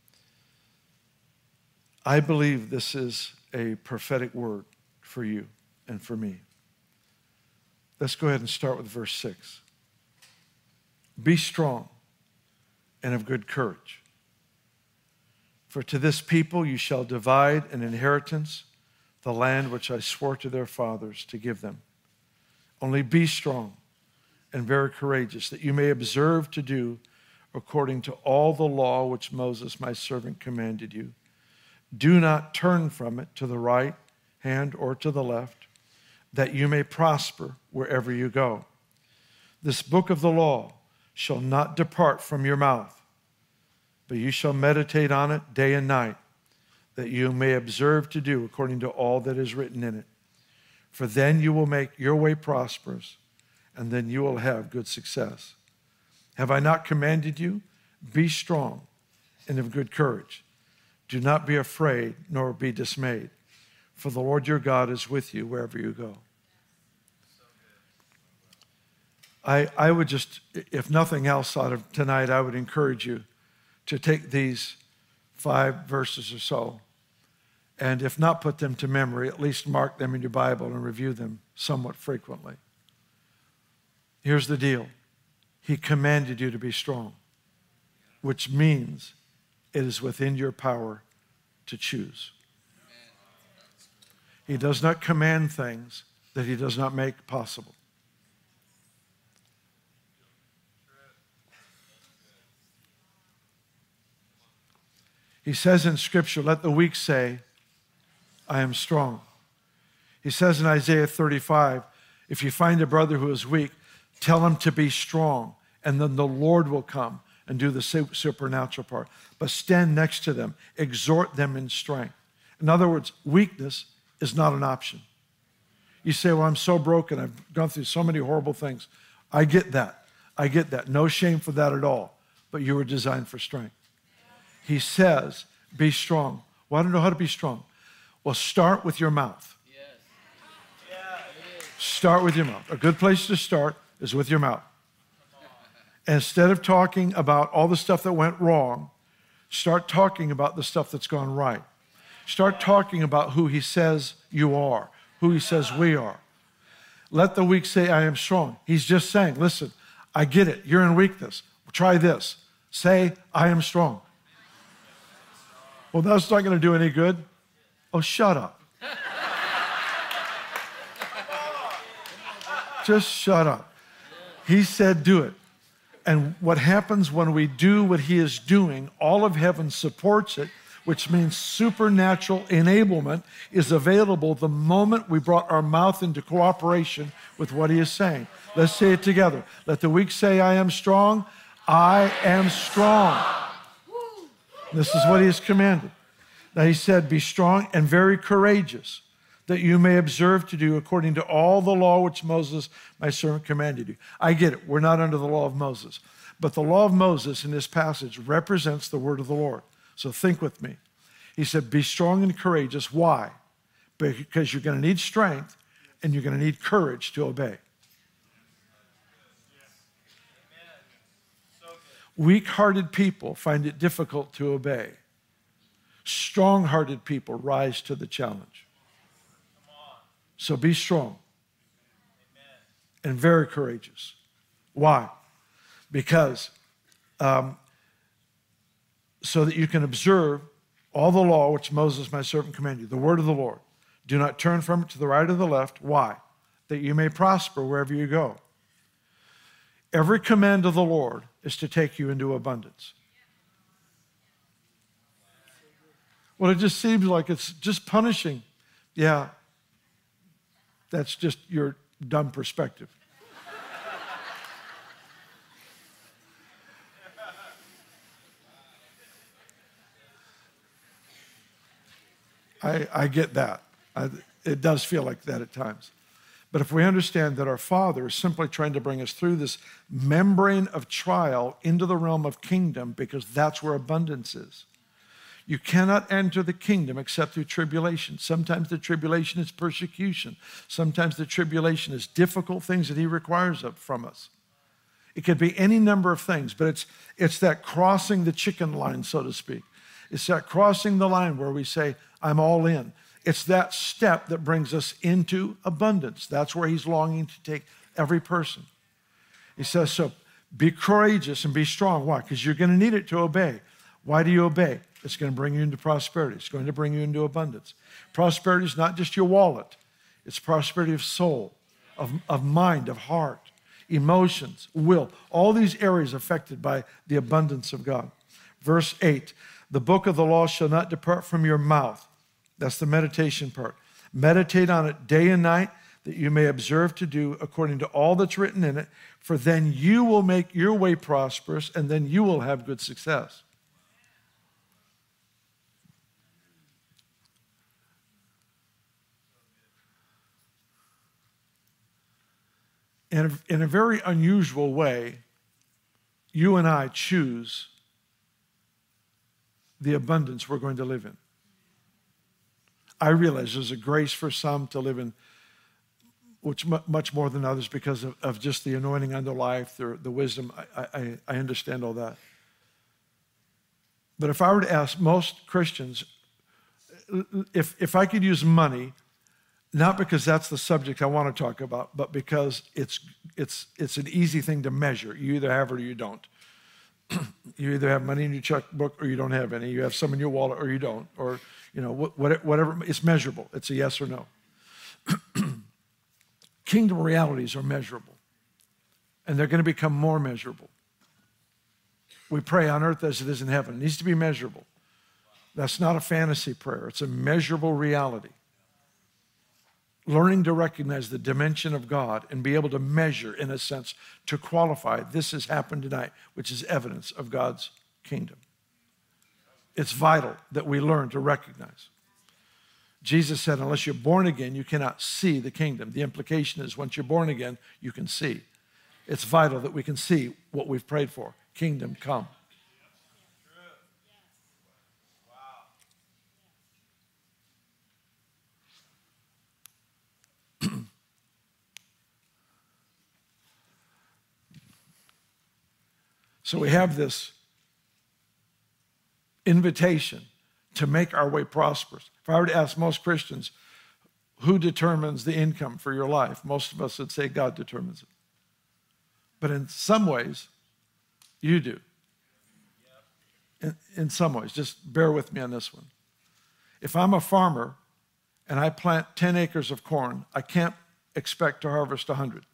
I believe this is a prophetic word for you and for me. Let's go ahead and start with verse six. Be strong and of good courage. For to this people you shall divide an inheritance, the land which I swore to their fathers to give them. Only be strong and very courageous, that you may observe to do according to all the law which Moses, my servant, commanded you. Do not turn from it to the right hand or to the left, that you may prosper wherever you go. This book of the law shall not depart from your mouth, but you shall meditate on it day and night, that you may observe to do according to all that is written in it. For then you will make your way prosperous, and then you will have good success. Have I not commanded you? Be strong and of good courage. Do not be afraid, nor be dismayed, for the Lord your God is with you wherever you go. I, I would just, if nothing else out of tonight, I would encourage you to take these five verses or so, and if not put them to memory, at least mark them in your Bible and review them somewhat frequently. Here's the deal. He commanded you to be strong, which means it is within your power to choose. He does not command things that he does not make possible. He says in Scripture, let the weak say, I am strong. He says in Isaiah thirty-five, if you find a brother who is weak, tell him to be strong, and then the Lord will come and do the supernatural part. But stand next to them, exhort them in strength. In other words, weakness is not an option. You say, well, I'm so broken. I've gone through so many horrible things. I get that. I get that. No shame for that at all. But you were designed for strength. He says, be strong. Well, I don't know how to be strong. Well, start with your mouth. Start with your mouth. A good place to start is with your mouth. Instead of talking about all the stuff that went wrong, start talking about the stuff that's gone right. Start talking about who he says you are, who he says we are. Let the weak say, I am strong. He's just saying, listen, I get it. You're in weakness. Try this. Say, I am strong. Well, that's not going to do any good. Oh, shut up. Just shut up. He said, do it. And what happens when we do what he is doing, all of heaven supports it, which means supernatural enablement is available the moment we brought our mouth into cooperation with what he is saying. Let's say it together. Let the weak say, I am strong. I am strong. This is what he has commanded. Now he said, be strong and very courageous, that you may observe to do according to all the law which Moses, my servant, commanded you. I get it. We're not under the law of Moses. But the law of Moses in this passage represents the word of the Lord. So think with me. He said, be strong and courageous. Why? Because you're going to need strength and you're going to need courage to obey. Weak-hearted people find it difficult to obey. Strong-hearted people rise to the challenge. So be strong and very courageous. Why? Because um, so that you can observe all the law which Moses my servant commanded you, the word of the Lord. Do not turn from it to the right or the left. Why? That you may prosper wherever you go. Every command of the Lord is to take you into abundance. Well, it just seems like it's just punishing. Yeah, that's just your dumb perspective. I, I get that. I, it does feel like that at times. But if we understand that our Father is simply trying to bring us through this membrane of trial into the realm of kingdom, because that's where abundance is. You cannot enter the kingdom except through tribulation. Sometimes the tribulation is persecution. Sometimes the tribulation is difficult things that he requires of, from us. It could be any number of things, but it's, it's that crossing the chicken line, so to speak. It's that crossing the line where we say, I'm all in. It's that step that brings us into abundance. That's where he's longing to take every person. He says, so be courageous and be strong. Why? Because you're going to need it to obey. Why do you obey? It's going to bring you into prosperity. It's going to bring you into abundance. Prosperity is not just your wallet. It's prosperity of soul, of, of mind, of heart, emotions, will. All these areas affected by the abundance of God. Verse eight, the book of the law shall not depart from your mouth. That's the meditation part. Meditate on it day and night, that you may observe to do according to all that's written in it, for then you will make your way prosperous, and then you will have good success. In a, in a very unusual way, you and I choose the abundance we're going to live in. I realize there's a grace for some to live in which much more than others because of, of just the anointing on their life, the, the wisdom. I, I, I understand all that. But if I were to ask most Christians, if, if I could use money, not because that's the subject I want to talk about, but because it's, it's, it's an easy thing to measure. You either have it or you don't. You either have money in your checkbook or you don't have any. You have some in your wallet or you don't. Or, you know, whatever. It's measurable. It's a yes or no. Kingdom realities are measurable. And they're going to become more measurable. We pray on earth as it is in heaven. It needs to be measurable. That's not a fantasy prayer. It's a measurable reality. Learning to recognize the dimension of God and be able to measure, in a sense, to qualify, this has happened tonight, which is evidence of God's kingdom. It's vital that we learn to recognize. Jesus said, unless you're born again, you cannot see the kingdom. The implication is once you're born again, you can see. It's vital that we can see what we've prayed for. Kingdom come. So we have this invitation to make our way prosperous. If I were to ask most Christians, who determines the income for your life? Most of us would say God determines it. But in some ways, you do. In, in some ways, just bear with me on this one. If I'm a farmer and I plant ten acres of corn, I can't expect to harvest one hundred.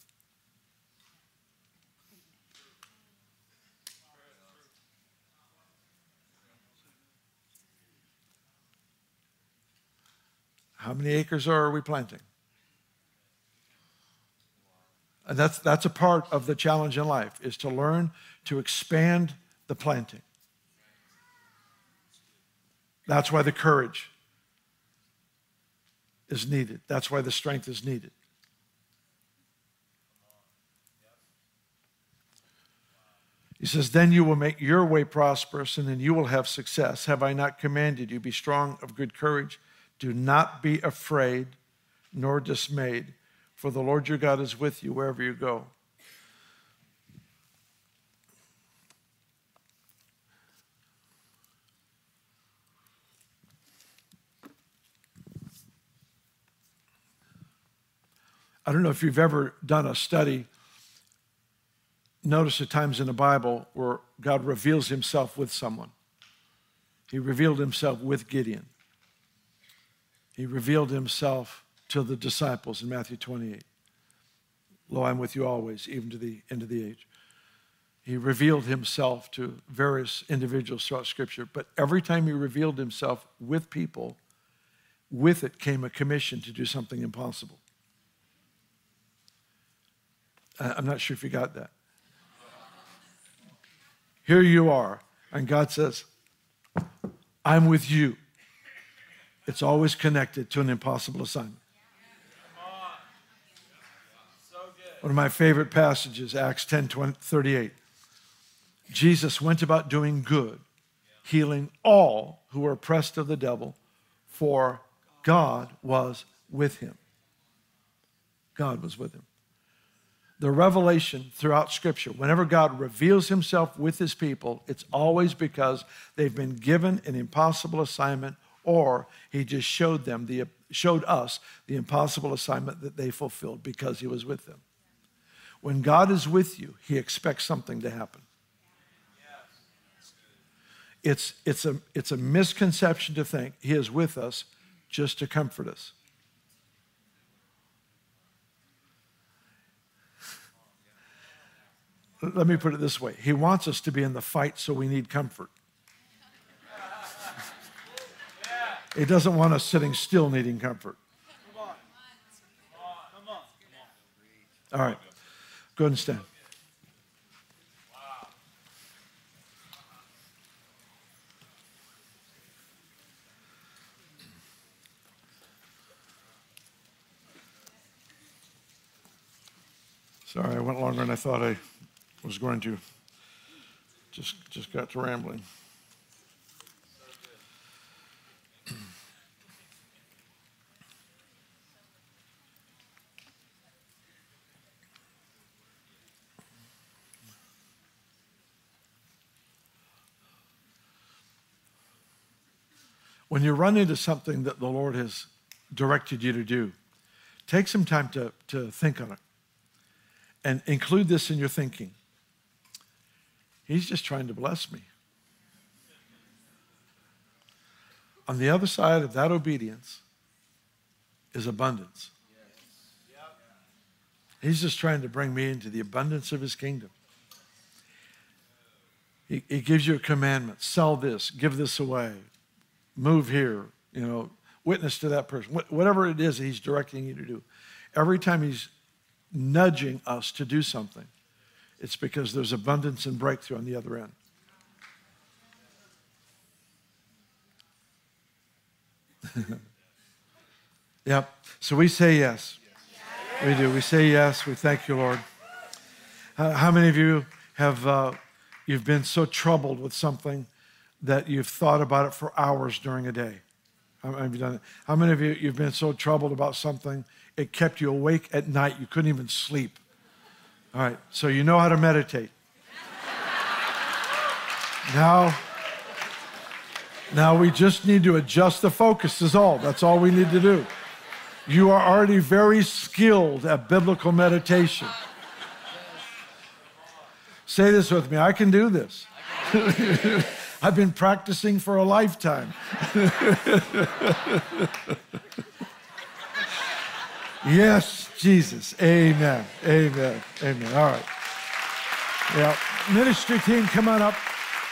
How many acres are we planting? And that's, that's a part of the challenge in life, is to learn to expand the planting. That's why the courage is needed. That's why the strength is needed. He says, then you will make your way prosperous, and then you will have success. Have I not commanded you? Be strong of good courage. Do not be afraid nor dismayed, for the Lord your God is with you wherever you go. I don't know if you've ever done a study. Notice the times in the Bible where God reveals himself with someone. He revealed himself with Gideon. He revealed himself to the disciples in Matthew twenty-eight. Lo, I'm with you always, even to the end of the age. He revealed himself to various individuals throughout Scripture, but every time he revealed himself with people, with it came a commission to do something impossible. I'm not sure if you got that. Here you are, and God says, I'm with you. It's always connected to an impossible assignment. One of my favorite passages, Acts ten thirty-eight. Jesus went about doing good, healing all who were oppressed of the devil, for God was with him. God was with him. The revelation throughout Scripture, whenever God reveals himself with his people, it's always because they've been given an impossible assignment, or he just showed them, the, showed us the impossible assignment that they fulfilled because he was with them. When God is with you, he expects something to happen. It's, it's, a, it's a misconception to think he is with us just to comfort us. Let me put it this way. He wants us to be in the fight, so we need comfort. He doesn't want us sitting still needing comfort. All right. Go ahead and stand. Sorry, I went longer than I thought I was going to. Just, just got to rambling. When you run into something that the Lord has directed you to do, take some time to, to think on it and include this in your thinking. He's just trying to bless me. On the other side of that obedience is abundance. He's just trying to bring me into the abundance of his kingdom. He, he gives you a commandment. Sell this, give this away, move here, you know, witness to that person. Wh- whatever it is he's directing you to do. Every time he's nudging us to do something, it's because there's abundance and breakthrough on the other end. Yep. So we say yes. We do. We say yes. We thank you, Lord. Uh, how many of you have uh, you've been so troubled with something that you've thought about it for hours during a day? How many of you done it? How many of you you've been so troubled about something it kept you awake at night? You couldn't even sleep. All right. So you know how to meditate. Now, now we just need to adjust the focus is all. That's all we need to do. You are already very skilled at biblical meditation. Say this with me. I can do this. I've been practicing for a lifetime. Yes, Jesus. Amen. Amen. Amen. All right. Yeah. Ministry team, come on up.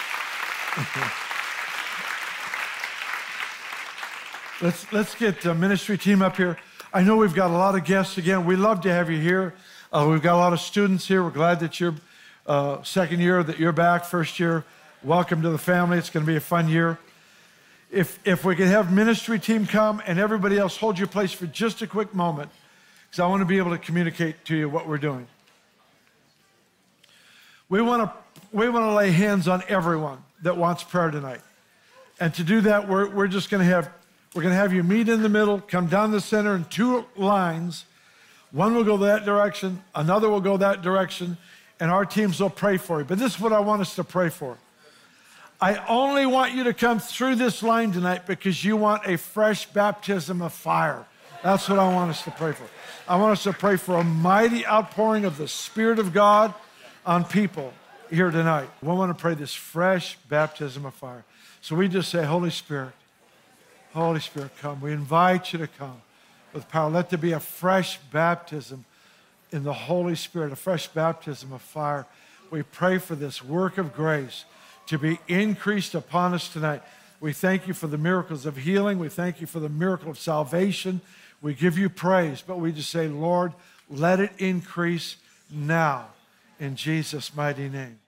Let's let's get the ministry team up here. I know we've got a lot of guests again. We love to have you here. Uh, we've got a lot of students here. We're glad that you're uh, second year, that you're back, first year. Welcome to the family. It's going to be a fun year. If if we could have ministry team come and everybody else hold your place for just a quick moment, because I want to be able to communicate to you what we're doing. We want to we want to lay hands on everyone that wants prayer tonight. And to do that, we're, we're just going to have, we're going to have you meet in the middle, come down the center in two lines. One will go that direction, another will go that direction, and our teams will pray for you. But this is what I want us to pray for. I only want you to come through this line tonight because you want a fresh baptism of fire. That's what I want us to pray for. I want us to pray for a mighty outpouring of the Spirit of God on people here tonight. We want to pray this fresh baptism of fire. So we just say, Holy Spirit, Holy Spirit, come. We invite you to come with power. Let there be a fresh baptism in the Holy Spirit, a fresh baptism of fire. We pray for this work of grace to be increased upon us tonight. We thank you for the miracles of healing. We thank you for the miracle of salvation. We give you praise, but we just say, Lord, let it increase now in Jesus' mighty name.